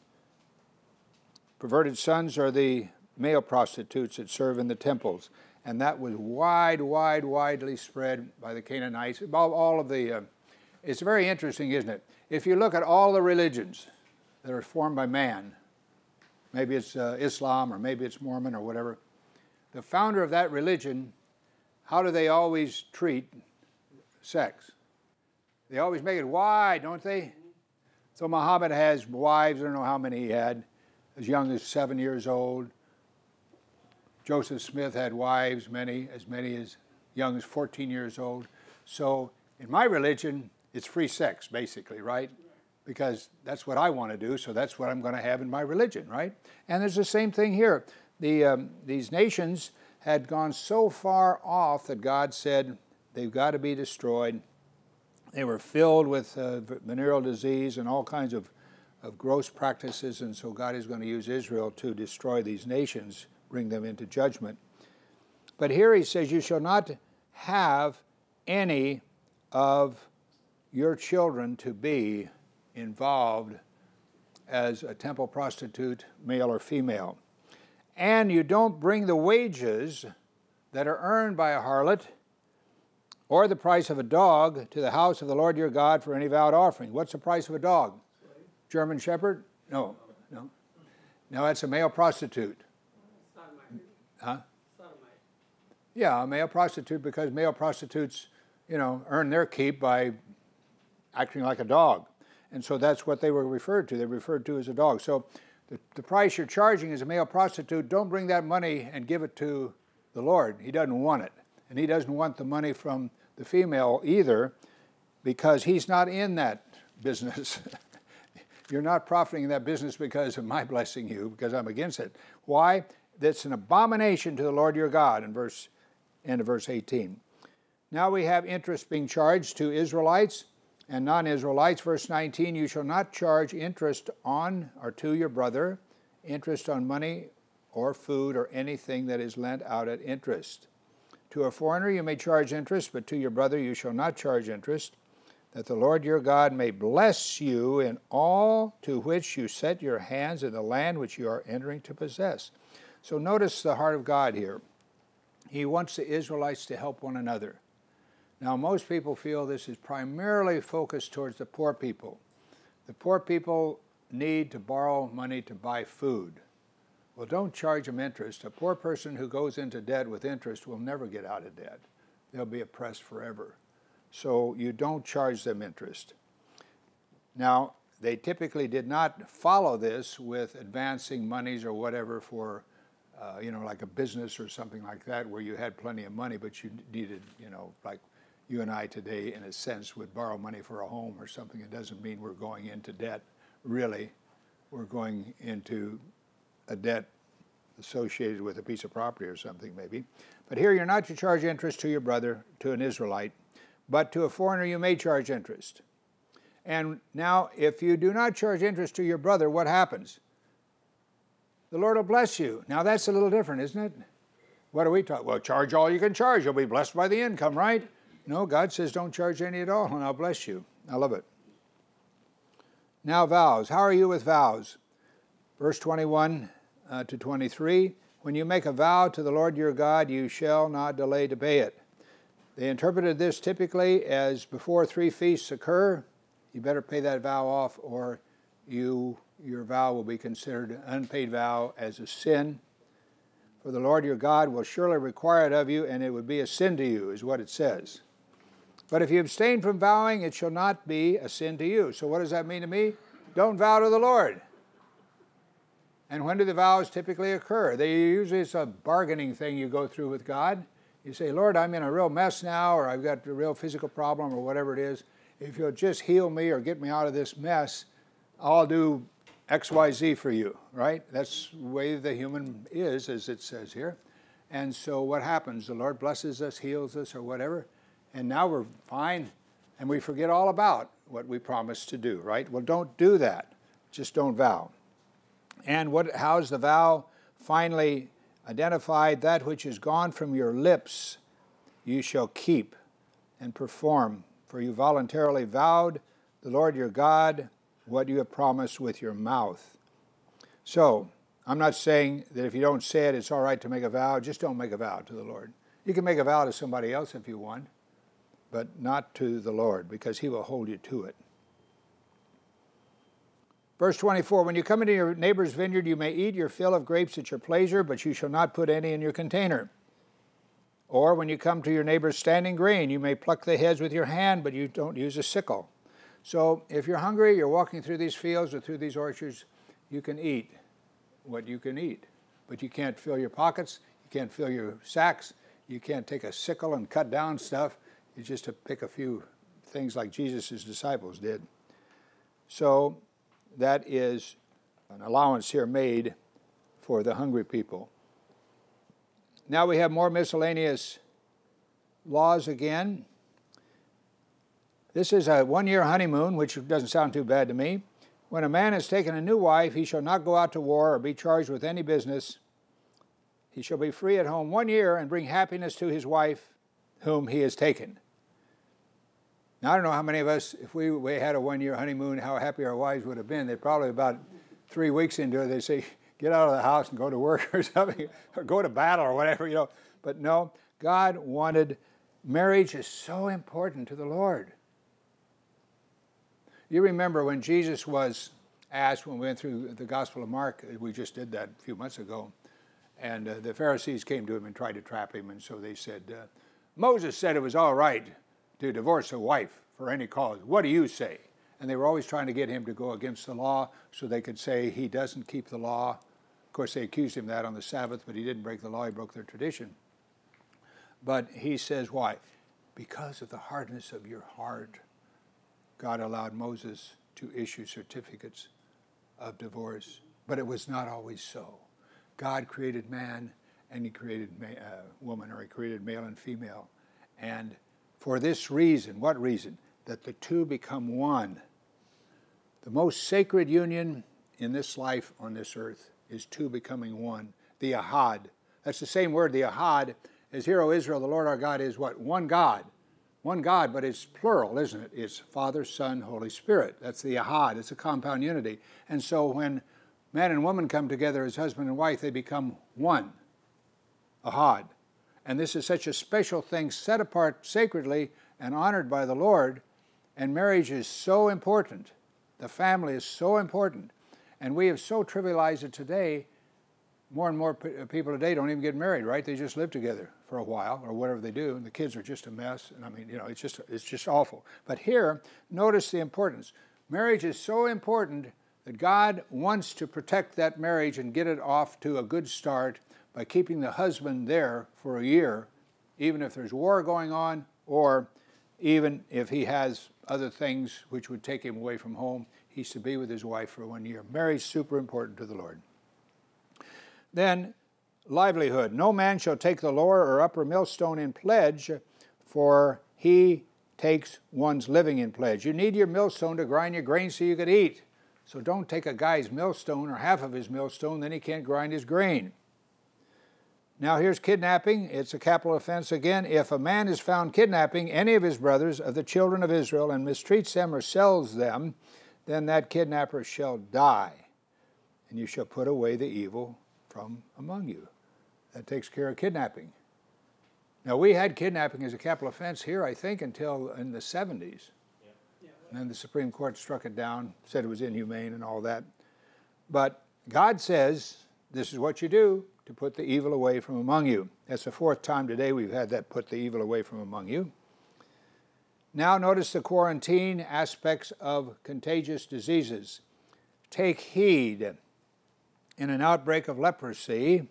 Perverted sons are the male prostitutes that serve in the temples. And that was wide, wide, widely spread by the Canaanites. About all of the, uh, it's very interesting, isn't it? If you look at all the religions that are formed by man, maybe it's uh, Islam or maybe it's Mormon or whatever, the founder of that religion, how do they always treat sex? They always make it wide, don't they? So Muhammad has wives, I don't know how many he had, as young as seven years old. Joseph Smith had wives, many, as many as young as fourteen years old. So in my religion, it's free sex, basically, right? Because that's what I want to do, so that's what I'm going to have in my religion, right? And there's the same thing here. The, um, these nations had gone so far off that God said they've got to be destroyed. They were filled with uh, venereal disease and all kinds of, of gross practices, and so God is going to use Israel to destroy these nations, bring them into judgment. But here he says, you shall not have any of your children to be involved as a temple prostitute, male or female. And you don't bring the wages that are earned by a harlot or the price of a dog to the house of the Lord your God for any vowed offering. What's the price of a dog? German Shepherd? No, no. No, that's a male prostitute. Huh? Yeah, a male prostitute, because male prostitutes, you know, earn their keep by acting like a dog. And so that's what they were referred to. They were referred to as a dog. So the, the price you're charging as a male prostitute, don't bring that money and give it to the Lord. He doesn't want it. And he doesn't want the money from the female either, because he's not in that business. You're not profiting in that business because of my blessing you, because I'm against it. Why? That's an abomination to the Lord your God, in verse, end of verse eighteen. Now we have interest being charged to Israelites and non-Israelites. Verse nineteen, you shall not charge interest on or to your brother, interest on money or food or anything that is lent out at interest. To a foreigner you may charge interest, but to your brother you shall not charge interest, that the Lord your God may bless you in all to which you set your hands in the land which you are entering to possess. So notice the heart of God here. He wants the Israelites to help one another. Now, most people feel this is primarily focused towards the poor people. The poor people need to borrow money to buy food. Well, don't charge them interest. A poor person who goes into debt with interest will never get out of debt. They'll be oppressed forever. So you don't charge them interest. Now, they typically did not follow this with advancing monies or whatever for, uh, you know, like a business or something like that, where you had plenty of money, but you needed, you know, like you and I today, in a sense, would borrow money for a home or something. It doesn't mean we're going into debt, really. We're going into a debt associated with a piece of property or something, maybe. But here you're not to charge interest to your brother, to an Israelite, but to a foreigner you may charge interest. And now, if you do not charge interest to your brother, what happens? The Lord will bless you. Now, that's a little different, isn't it? What are we talking? Well, charge all you can charge. You'll be blessed by the income, right? No, God says don't charge any at all, and I'll bless you. I love it. Now, vows. How are you with vows? Verse twenty-one uh, to twenty-three. When you make a vow to the Lord your God, you shall not delay to pay it. They interpreted this typically as before three feasts occur, you better pay that vow off, or you your vow will be considered an unpaid vow as a sin. For the Lord your God will surely require it of you, and it would be a sin to you, is what it says. But if you abstain from vowing, it shall not be a sin to you. So what does that mean to me? Don't vow to the Lord. And when do the vows typically occur? They usually, it's a bargaining thing you go through with God. You say, Lord, I'm in a real mess now, or I've got a real physical problem, or whatever it is. If you'll just heal me or get me out of this mess, I'll do X Y Z for you, right? That's the way the human is, as it says here. And so what happens? The Lord blesses us, heals us, or whatever, and now we're fine, and we forget all about what we promised to do, right? Well, don't do that. Just don't vow. And what? How's the vow finally identified? That which is gone from your lips you shall keep and perform, for you voluntarily vowed the Lord your God what you have promised with your mouth. So, I'm not saying that if you don't say it, it's all right to make a vow. Just don't make a vow to the Lord. You can make a vow to somebody else if you want, but not to the Lord, because he will hold you to it. Verse twenty-four, when you come into your neighbor's vineyard, you may eat your fill of grapes at your pleasure, but you shall not put any in your container. Or when you come to your neighbor's standing grain, you may pluck the heads with your hand, but you don't use a sickle. So if you're hungry, you're walking through these fields or through these orchards, you can eat what you can eat. But you can't fill your pockets, you can't fill your sacks, you can't take a sickle and cut down stuff. It's just to pick a few things like Jesus' disciples did. So that is an allowance here made for the hungry people. Now we have more miscellaneous laws again. This is a one-year honeymoon, which doesn't sound too bad to me. When a man has taken a new wife, he shall not go out to war or be charged with any business. He shall be free at home one year and bring happiness to his wife whom he has taken. Now, I don't know how many of us, if we, we had a one-year honeymoon, how happy our wives would have been. They're probably about three weeks into it, they say, get out of the house and go to work or something, or go to battle or whatever, you know. But no, God wanted, marriage is so important to the Lord. You remember when Jesus was asked, when we went through the Gospel of Mark, we just did that a few months ago, and uh, the Pharisees came to him and tried to trap him, and so they said, uh, Moses said it was all right to divorce a wife for any cause. What do you say? And they were always trying to get him to go against the law so they could say he doesn't keep the law. Of course, they accused him of that on the Sabbath, but he didn't break the law, he broke their tradition. But he says, why? Because of the hardness of your heart, God allowed Moses to issue certificates of divorce. But it was not always so. God created man, and he created ma- uh, woman, or he created male and female. And for this reason, what reason? That the two become one. The most sacred union in this life on this earth is two becoming one. The Ahad. That's the same word, the Ahad, as Hear, O Israel, the Lord our God is what? One God. One God, but it's plural, isn't it? It's Father, Son, Holy Spirit. That's the Ahad. It's a compound unity. And so when man and woman come together as husband and wife, they become one. Ahad. And this is such a special thing, set apart sacredly and honored by the Lord. And marriage is so important. The family is so important. And we have so trivialized it today. More and more p- people today don't even get married, right? They just live together for a while, or whatever they do, and the kids are just a mess. And I mean, you know, it's just it's just awful. But here, notice the importance. Marriage is so important that God wants to protect that marriage and get it off to a good start by keeping the husband there for a year, even if there's war going on, or even if he has other things which would take him away from home. He's to be with his wife for one year. Marriage is super important to the Lord. Then, livelihood. No man shall take the lower or upper millstone in pledge, for he takes one's living in pledge. You need your millstone to grind your grain so you could eat. So don't take a guy's millstone or half of his millstone, then he can't grind his grain. Now here's kidnapping. It's a capital offense again. If a man is found kidnapping any of his brothers of the children of Israel and mistreats them or sells them, then that kidnapper shall die, and you shall put away the evil from among you. That takes care of kidnapping. Now, we had kidnapping as a capital offense here, I think, until in the seventies. Yeah. Yeah, And the Supreme Court struck it down, said it was inhumane and all that. But God says, this is what you do to put the evil away from among you. That's the fourth time today we've had that, put the evil away from among you. Now notice the quarantine aspects of contagious diseases. Take heed in an outbreak of leprosy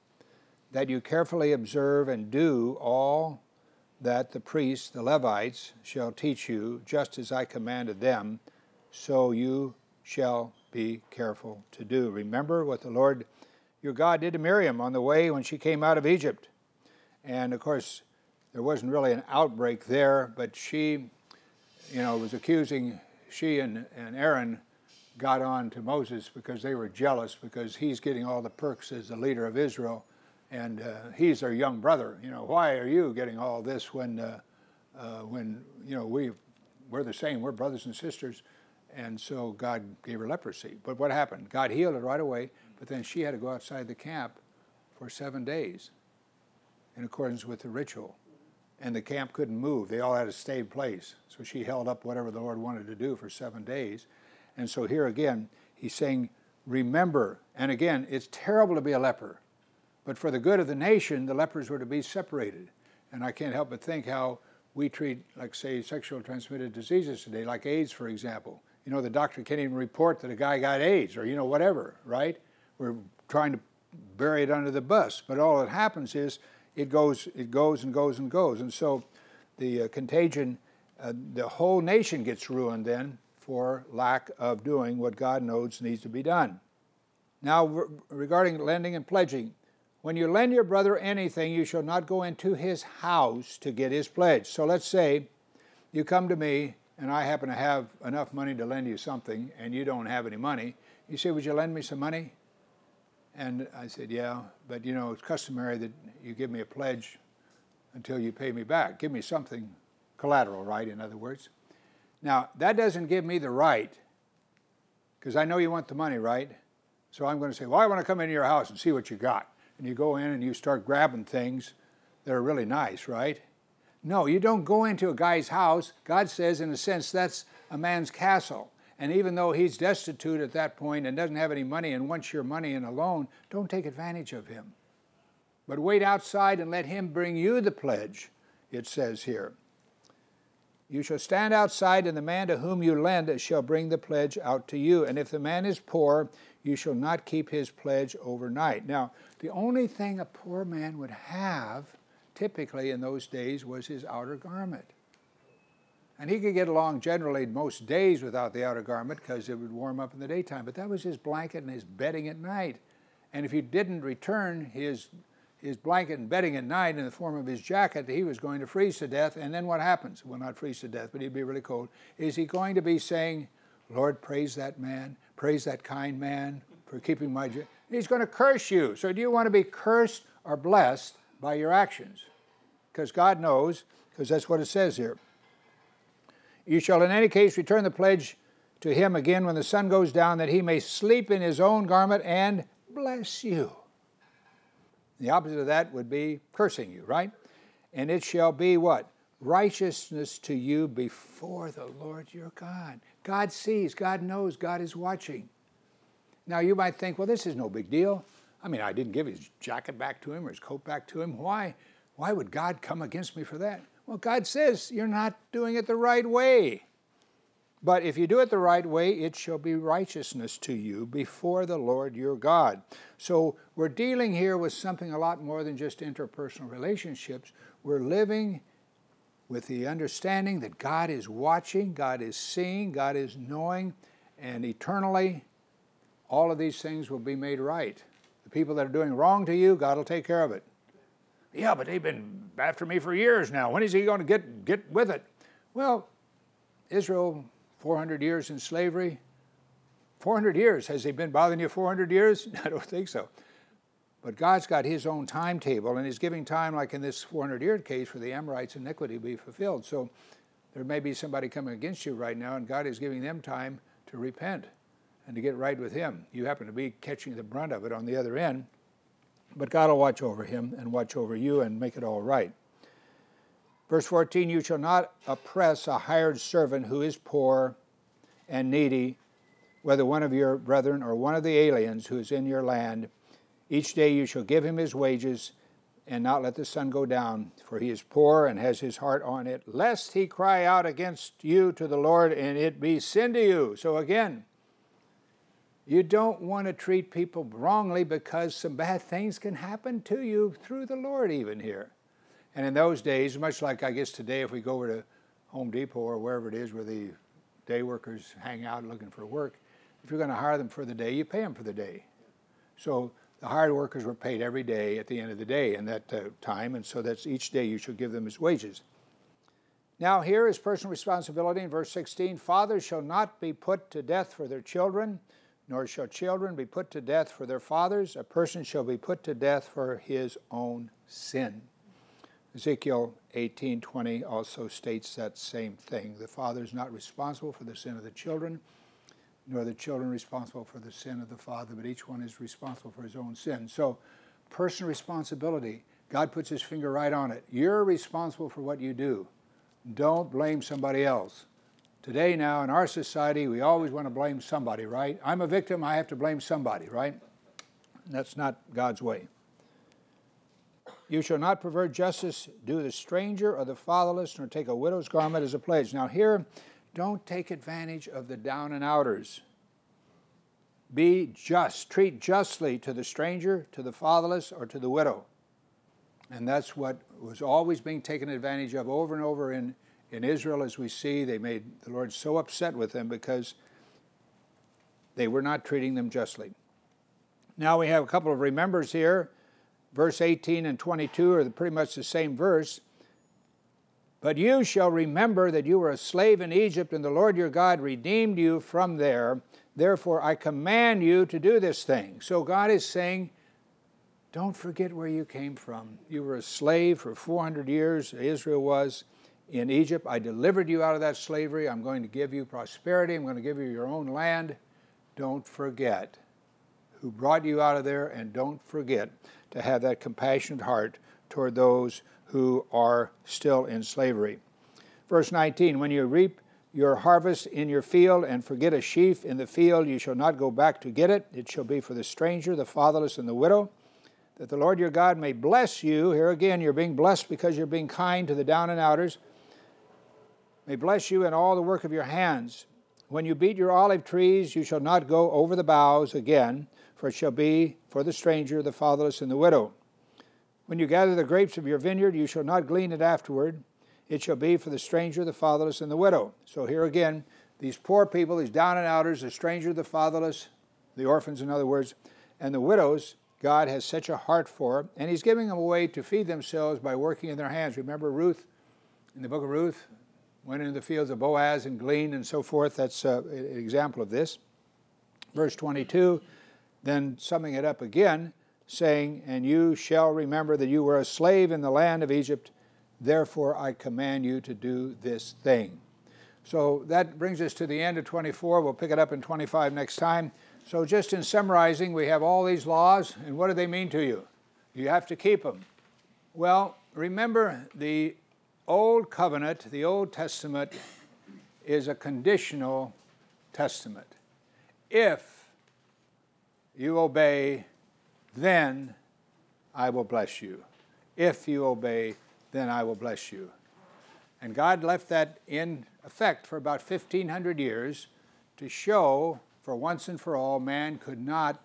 that you carefully observe and do all that the priests, the Levites, shall teach you, just as I commanded them, so you shall be careful to do. Remember what the Lord your God did to Miriam on the way when she came out of Egypt. And of course, there wasn't really an outbreak there, but she, you know, was accusing, she and, and Aaron got on to Moses because they were jealous because he's getting all the perks as the leader of Israel. And uh, he's their young brother. You know, why are you getting all this when, uh, uh, when you know, we, we're the same, we're brothers and sisters. And so God gave her leprosy. But what happened? God healed it right away, but then she had to go outside the camp for seven days in accordance with the ritual. And the camp couldn't move. They all had to stay in place. So she held up whatever the Lord wanted to do for seven days. And so here again, he's saying, remember. And again, it's terrible to be a leper. But for the good of the nation, the lepers were to be separated. And I can't help but think how we treat, like, say, sexual transmitted diseases today, like AIDS, for example. You know, the doctor can't even report that a guy got AIDS or, you know, whatever, right? We're trying to bury it under the bus. But all that happens is it goes, it goes and goes and goes. And so the uh, contagion, uh, the whole nation gets ruined then for lack of doing what God knows needs to be done. Now, re- regarding lending and pledging, when you lend your brother anything, you shall not go into his house to get his pledge. So let's say you come to me and I happen to have enough money to lend you something and you don't have any money. You say, would you lend me some money? And I said, yeah, but you know, it's customary that you give me a pledge until you pay me back. Give me something, collateral, right, in other words. Now, that doesn't give me the right, because I know you want the money, right? So I'm going to say, well, I want to come into your house and see what you got. And you go in and you start grabbing things that are really nice, right? No, you don't go into a guy's house. God says, in a sense, that's a man's castle. And even though he's destitute at that point and doesn't have any money and wants your money and a loan, don't take advantage of him. But wait outside and let him bring you the pledge, it says here. You shall stand outside, and the man to whom you lend shall bring the pledge out to you. And if the man is poor, you shall not keep his pledge overnight. Now, the only thing a poor man would have, typically in those days, was his outer garment. And he could get along generally most days without the outer garment because it would warm up in the daytime. But that was his blanket and his bedding at night. And if he didn't return his his blanket and bedding at night in the form of his jacket, he was going to freeze to death. And then what happens? Well, not freeze to death, but he'd be really cold. Is he going to be saying, Lord, praise that man, praise that kind man for keeping my jacket? He's going to curse you. So do you want to be cursed or blessed by your actions? Because God knows, because that's what it says here. You shall in any case return the pledge to him again when the sun goes down, that he may sleep in his own garment and bless you. The opposite of that would be cursing you, right? And it shall be what? Righteousness to you before the Lord your God. God sees, God knows, God is watching. Now you might think, well, this is no big deal. I mean, I didn't give his jacket back to him or his coat back to him. Why? Why would God come against me for that? Well, God says you're not doing it the right way. But if you do it the right way, it shall be righteousness to you before the Lord your God. So we're dealing here with something a lot more than just interpersonal relationships. We're living with the understanding that God is watching, God is seeing, God is knowing, and eternally all of these things will be made right. The people that are doing wrong to you, God will take care of it. Yeah, but they've been after me for years now. When is he going to get, get with it? Well, Israel, four hundred years in slavery. four hundred years. Has he been bothering you four hundred years? I don't think so. But God's got his own timetable, and he's giving time, like in this four hundred year case, for the Amorites' iniquity to be fulfilled. So there may be somebody coming against you right now, and God is giving them time to repent and to get right with him. You happen to be catching the brunt of it on the other end, but God will watch over him and watch over you and make it all right. Verse fourteen, you shall not oppress a hired servant who is poor and needy, whether one of your brethren or one of the aliens who is in your land. Each day you shall give him his wages, and not let the sun go down, for he is poor and has his heart on it, lest he cry out against you to the Lord, and it be sin to you. So again, you don't want to treat people wrongly, because some bad things can happen to you through the Lord even here. And in those days, much like I guess today, if we go over to Home Depot or wherever it is where the day workers hang out looking for work, if you're going to hire them for the day, you pay them for the day. So the hired workers were paid every day at the end of the day in that uh, time, and so that's each day you should give them his wages. Now here is personal responsibility in verse sixteen. Fathers shall not be put to death for their children, nor shall children be put to death for their fathers. A person shall be put to death for his own sin. Ezekiel eighteen twenty also states that same thing. The father is not responsible for the sin of the children, nor the children responsible for the sin of the father, but each one is responsible for his own sin. So, personal responsibility, God puts his finger right on it. You're responsible for what you do. Don't blame somebody else. Today now, in our society, we always want to blame somebody, right? I'm a victim, I have to blame somebody, right? That's not God's way. You shall not pervert justice, do the stranger or the fatherless, nor take a widow's garment as a pledge. Now here, don't take advantage of the down and outers. Be just. Treat justly to the stranger, to the fatherless, or to the widow. And that's what was always being taken advantage of over and over in, in Israel, as we see. They made the Lord so upset with them because they were not treating them justly. Now we have a couple of remembers here. Verse eighteen and twenty-two are pretty much the same verse. But you shall remember that you were a slave in Egypt, and the Lord your God redeemed you from there. Therefore I command you to do this thing. So God is saying, don't forget where you came from. You were a slave for four hundred years, Israel was, in Egypt. I delivered you out of that slavery. I'm going to give you prosperity. I'm going to give you your own land. Don't forget who brought you out of there, and don't forget to have that compassionate heart toward those who are still in slavery. Verse nineteen, when you reap your harvest in your field and forget a sheaf in the field, you shall not go back to get it. It shall be for the stranger, the fatherless, and the widow, that the Lord your God may bless you. Here again, you're being blessed because you're being kind to the down and outers. May bless you in all the work of your hands. When you beat your olive trees, you shall not go over the boughs again, for it shall be for the stranger, the fatherless, and the widow. When you gather the grapes of your vineyard, you shall not glean it afterward. It shall be for the stranger, the fatherless, and the widow. So here again, these poor people, these down and outers, the stranger, the fatherless, the orphans in other words, and the widows, God has such a heart for, and he's giving them a way to feed themselves by working in their hands. Remember Ruth, in the book of Ruth, went into the fields of Boaz and gleaned and so forth. That's uh, an example of this. Verse twenty-two, then summing it up again, saying, and you shall remember that you were a slave in the land of Egypt, therefore I command you to do this thing. So that brings us to the end of twenty-four. We'll pick it up in twenty-five next time. So just in summarizing, we have all these laws, and what do they mean to you? You have to keep them. Well, remember the Old Covenant, the Old Testament, is a conditional testament. If you obey, then I will bless you. If you obey, then I will bless you. And God left that in effect for about fifteen hundred years to show, for once and for all, man could not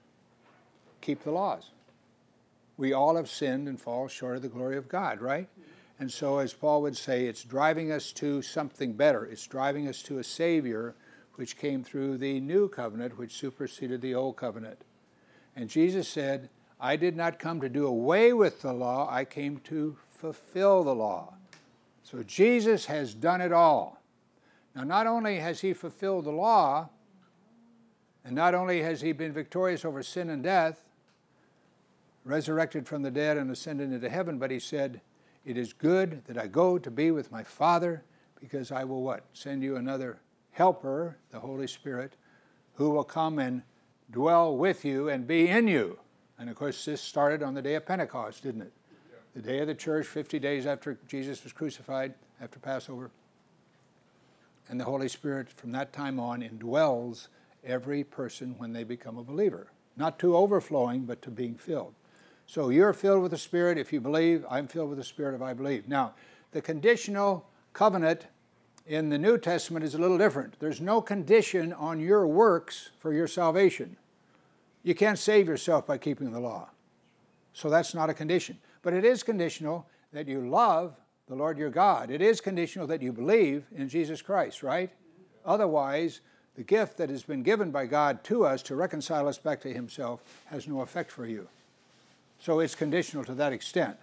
keep the laws. We all have sinned and fall short of the glory of God, right? And so, as Paul would say, it's driving us to something better. It's driving us to a Savior which came through the new covenant, which superseded the old covenant. And Jesus said, I did not come to do away with the law, I came to fulfill the law. So Jesus has done it all. Now, not only has he fulfilled the law, and not only has he been victorious over sin and death, resurrected from the dead and ascended into heaven, but he said, it is good that I go to be with my Father, because I will what? Send you another helper, the Holy Spirit, who will come and dwell with you and be in you. And of course, this started on the day of Pentecost, didn't it? the day of the church, fifty days after Jesus was crucified, after Passover. And the Holy Spirit from that time on indwells every person when they become a believer. Not to overflowing, but to being filled. So you're filled with the Spirit if you believe. I'm filled with the Spirit if I believe. Now, the conditional covenant in the New Testament is a little different. There's no condition on your works for your salvation. You can't save yourself by keeping the law. So that's not a condition. But it is conditional that you love the Lord your God. It is conditional that you believe in Jesus Christ, right? Otherwise, the gift that has been given by God to us to reconcile us back to Himself has no effect for you. So it's conditional to that extent.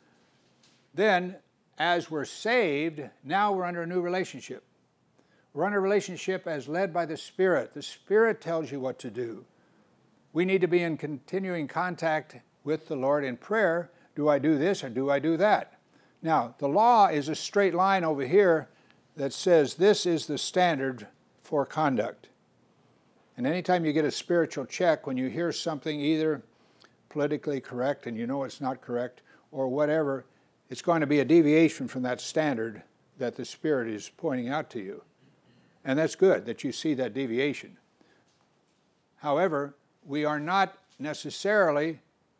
Then, as we're saved, now we're under a new relationship. We're under a relationship as led by the Spirit. The Spirit tells you what to do. We need to be in continuing contact with the Lord in prayer. Do I do this or do I do that? Now, the law is a straight line over here that says this is the standard for conduct. And anytime you get a spiritual check, when you hear something either politically correct and you know it's not correct or whatever, it's going to be a deviation from that standard that the Spirit is pointing out to you. And that's good that you see that deviation. However, we are not necessarily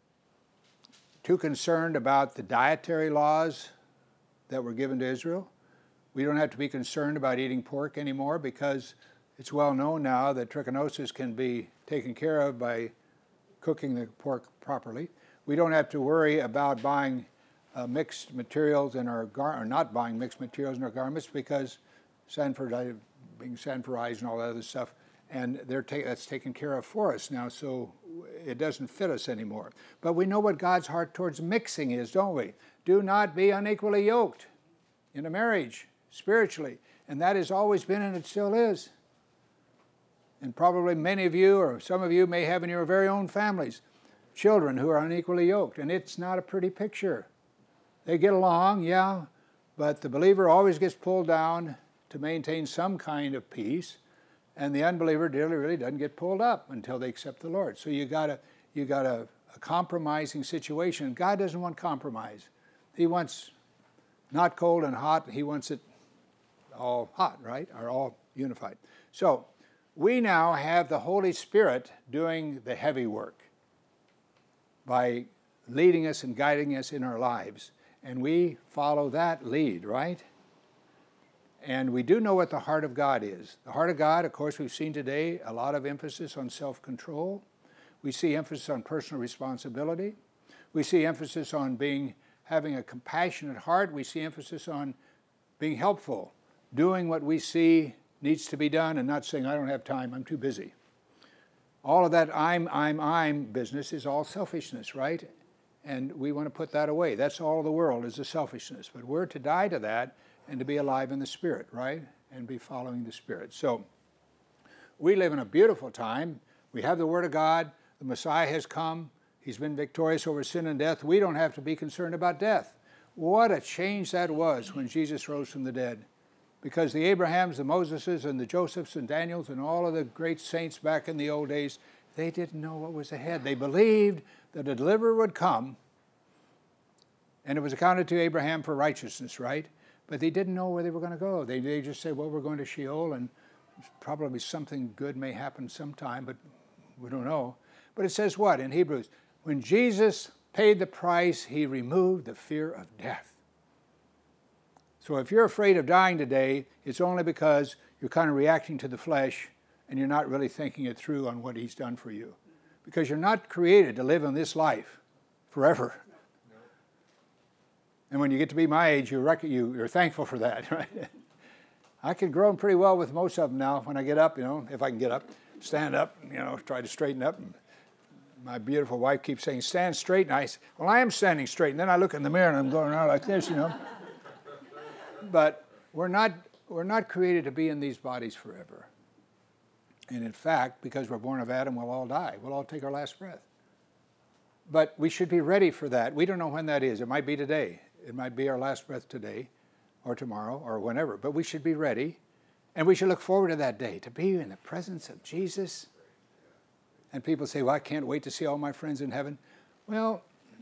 too concerned about the dietary laws that were given to Israel. We don't have to be concerned about eating pork anymore because it's well known now that trichinosis can be taken care of by cooking the pork properly. We don't have to worry about buying uh, mixed materials in our gar- or not buying mixed materials in our garments because Sanford, being Sanforized and all that other stuff, and they're ta- that's taken care of for us now, so it doesn't fit us anymore. But we know what God's heart towards mixing is, don't we? Do not be unequally yoked in a marriage, spiritually. And that has always been and it still is. And probably many of you or some of you may have in your very own families children who are unequally yoked. And it's not a pretty picture. They get along, yeah, but the believer always gets pulled down to maintain some kind of peace. And the unbeliever really, really doesn't get pulled up until they accept the Lord. So you got a you got a, a compromising situation. God doesn't want compromise. He wants not cold and hot. He wants it all hot, right? Or all unified. So we now have the Holy Spirit doing the heavy work by leading us and guiding us in our lives. And we follow that lead, right? And we do know what the heart of God is. The heart of God, of course, we've seen today a lot of emphasis on self-control. We see emphasis on personal responsibility. We see emphasis on being having a compassionate heart. We see emphasis on being helpful, doing what we see needs to be done and not saying, I don't have time, I'm too busy. All of that I'm, I'm, I'm business is all selfishness, right? And we want to put that away. That's all the world is the selfishness. But we're to die to that and to be alive in the Spirit, right? And be following the Spirit. So we live in a beautiful time. We have the Word of God. The Messiah has come. He's been victorious over sin and death. We don't have to be concerned about death. What a change that was when Jesus rose from the dead. Because the Abrahams, the Moseses, and the Josephs and Daniels and all of the great saints back in the old days, they didn't know what was ahead. They believed that a deliverer would come, and it was accounted to Abraham for righteousness, right? But they didn't know where they were going to go. They, they just said, well, we're going to Sheol, and probably something good may happen sometime, but we don't know. But it says what in Hebrews? When Jesus paid the price, He removed the fear of death. So if you're afraid of dying today, it's only because you're kind of reacting to the flesh and you're not really thinking it through on what He's done for you. Because you're not created to live in this life forever. And when you get to be my age, you're, rec- you, you're thankful for that, right? I can grow pretty well with most of them now when I get up, you know, if I can get up, stand up, you know, try to straighten up. And my beautiful wife keeps saying, stand straight. And I say, well, I am standing straight. And then I look in the mirror and I'm going around like this, you know. But we're not, we're not created to be in these bodies forever. And in fact, because we're born of Adam, we'll all die. We'll all take our last breath. But we should be ready for that. We don't know when that is. It might be today. It might be our last breath today or tomorrow or whenever. But we should be ready. And we should look forward to that day, to be in the presence of Jesus. And people say, well, I can't wait to see all my friends in heaven. Well,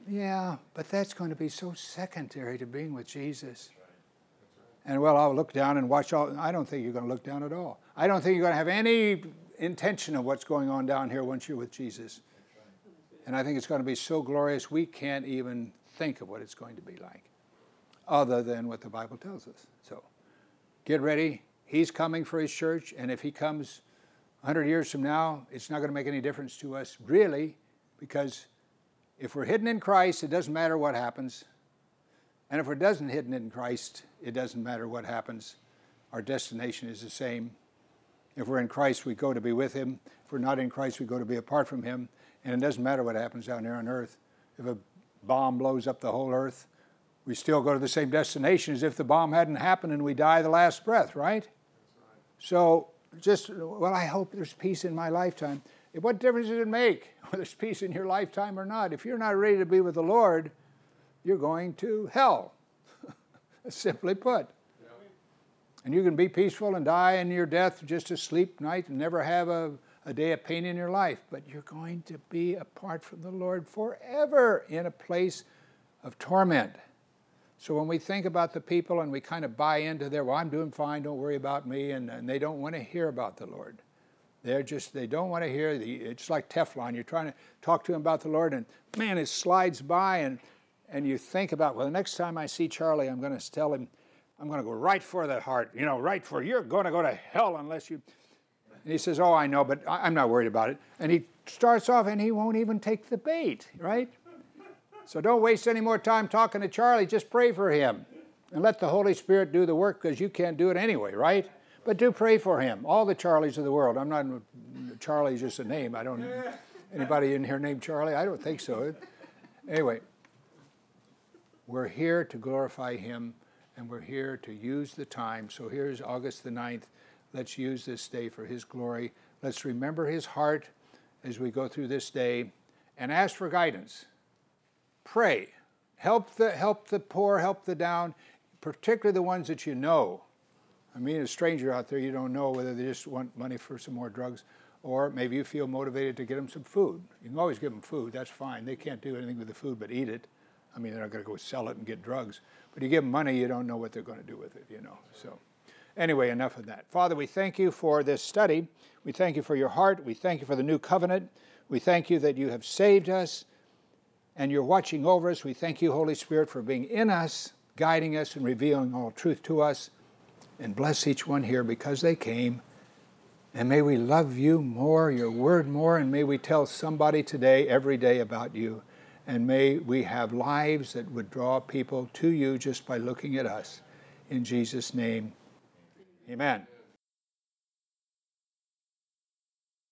Yeah, but that's going to be so secondary to being with Jesus. And well, I'll look down and watch all. I don't think you're going to look down at all. I don't think you're going to have any intention of what's going on down here once you're with Jesus. And I think it's going to be so glorious we can't even think of what it's going to be like, other than what the Bible tells us. So get ready. He's coming for his church, and if he comes one hundred years from now, it's not going to make any difference to us, really, because if we're hidden in Christ, it doesn't matter what happens. And if we're doesn't hidden in Christ, it doesn't matter what happens. Our destination is the same. If we're in Christ, we go to be with him. If we're not in Christ, we go to be apart from him. And it doesn't matter what happens down here on earth. If a bomb blows up the whole earth, we still go to the same destination as if the bomb hadn't happened and we die the last breath, right? That's right. So just, well, I hope there's peace in my lifetime. What difference does it make whether there's peace in your lifetime or not? If you're not ready to be with the Lord, you're going to hell, simply put. Yeah. And you can be peaceful and die in your death just to sleep night and never have a, a day of pain in your life. But you're going to be apart from the Lord forever in a place of torment. So when we think about the people and we kind of buy into their, well, I'm doing fine, don't worry about me, and, and they don't want to hear about the Lord. They're just, they don't want to hear, the, it's like Teflon. You're trying to talk to them about the Lord, and man, it slides by, and And you think about, well, the next time I see Charlie, I'm going to tell him, I'm going to go right for the heart, you know, right for, you're going to go to hell unless you... And he says, oh, I know, but I'm not worried about it. And he starts off and he won't even take the bait, right? So don't waste any more time talking to Charlie. Just pray for him. And let the Holy Spirit do the work, because you can't do it anyway, right? But do pray for him. All the Charlies of the world. I'm not, Charlie's just a name. I don't, anybody in here named Charlie? I don't think so. Anyway. We're here to glorify him, and we're here to use the time. So here's August the ninth. Let's use this day for his glory. Let's remember his heart as we go through this day, and ask for guidance. Pray. Help the, help the poor, help the down, particularly the ones that you know. I mean, a stranger out there, you don't know whether they just want money for some more drugs, or maybe you feel motivated to get them some food. You can always give them food. That's fine. They can't do anything with the food but eat it. I mean, they're not going to go sell it and get drugs. But you give them money, you don't know what they're going to do with it, you know. So anyway, enough of that. Father, we thank you for this study. We thank you for your heart. We thank you for the new covenant. We thank you that you have saved us and you're watching over us. We thank you, Holy Spirit, for being in us, guiding us and revealing all truth to us. And bless each one here because they came. And may we love you more, your word more, and may we tell somebody today, every day, about you. And may we have lives that would draw people to you just by looking at us. In Jesus' name, amen.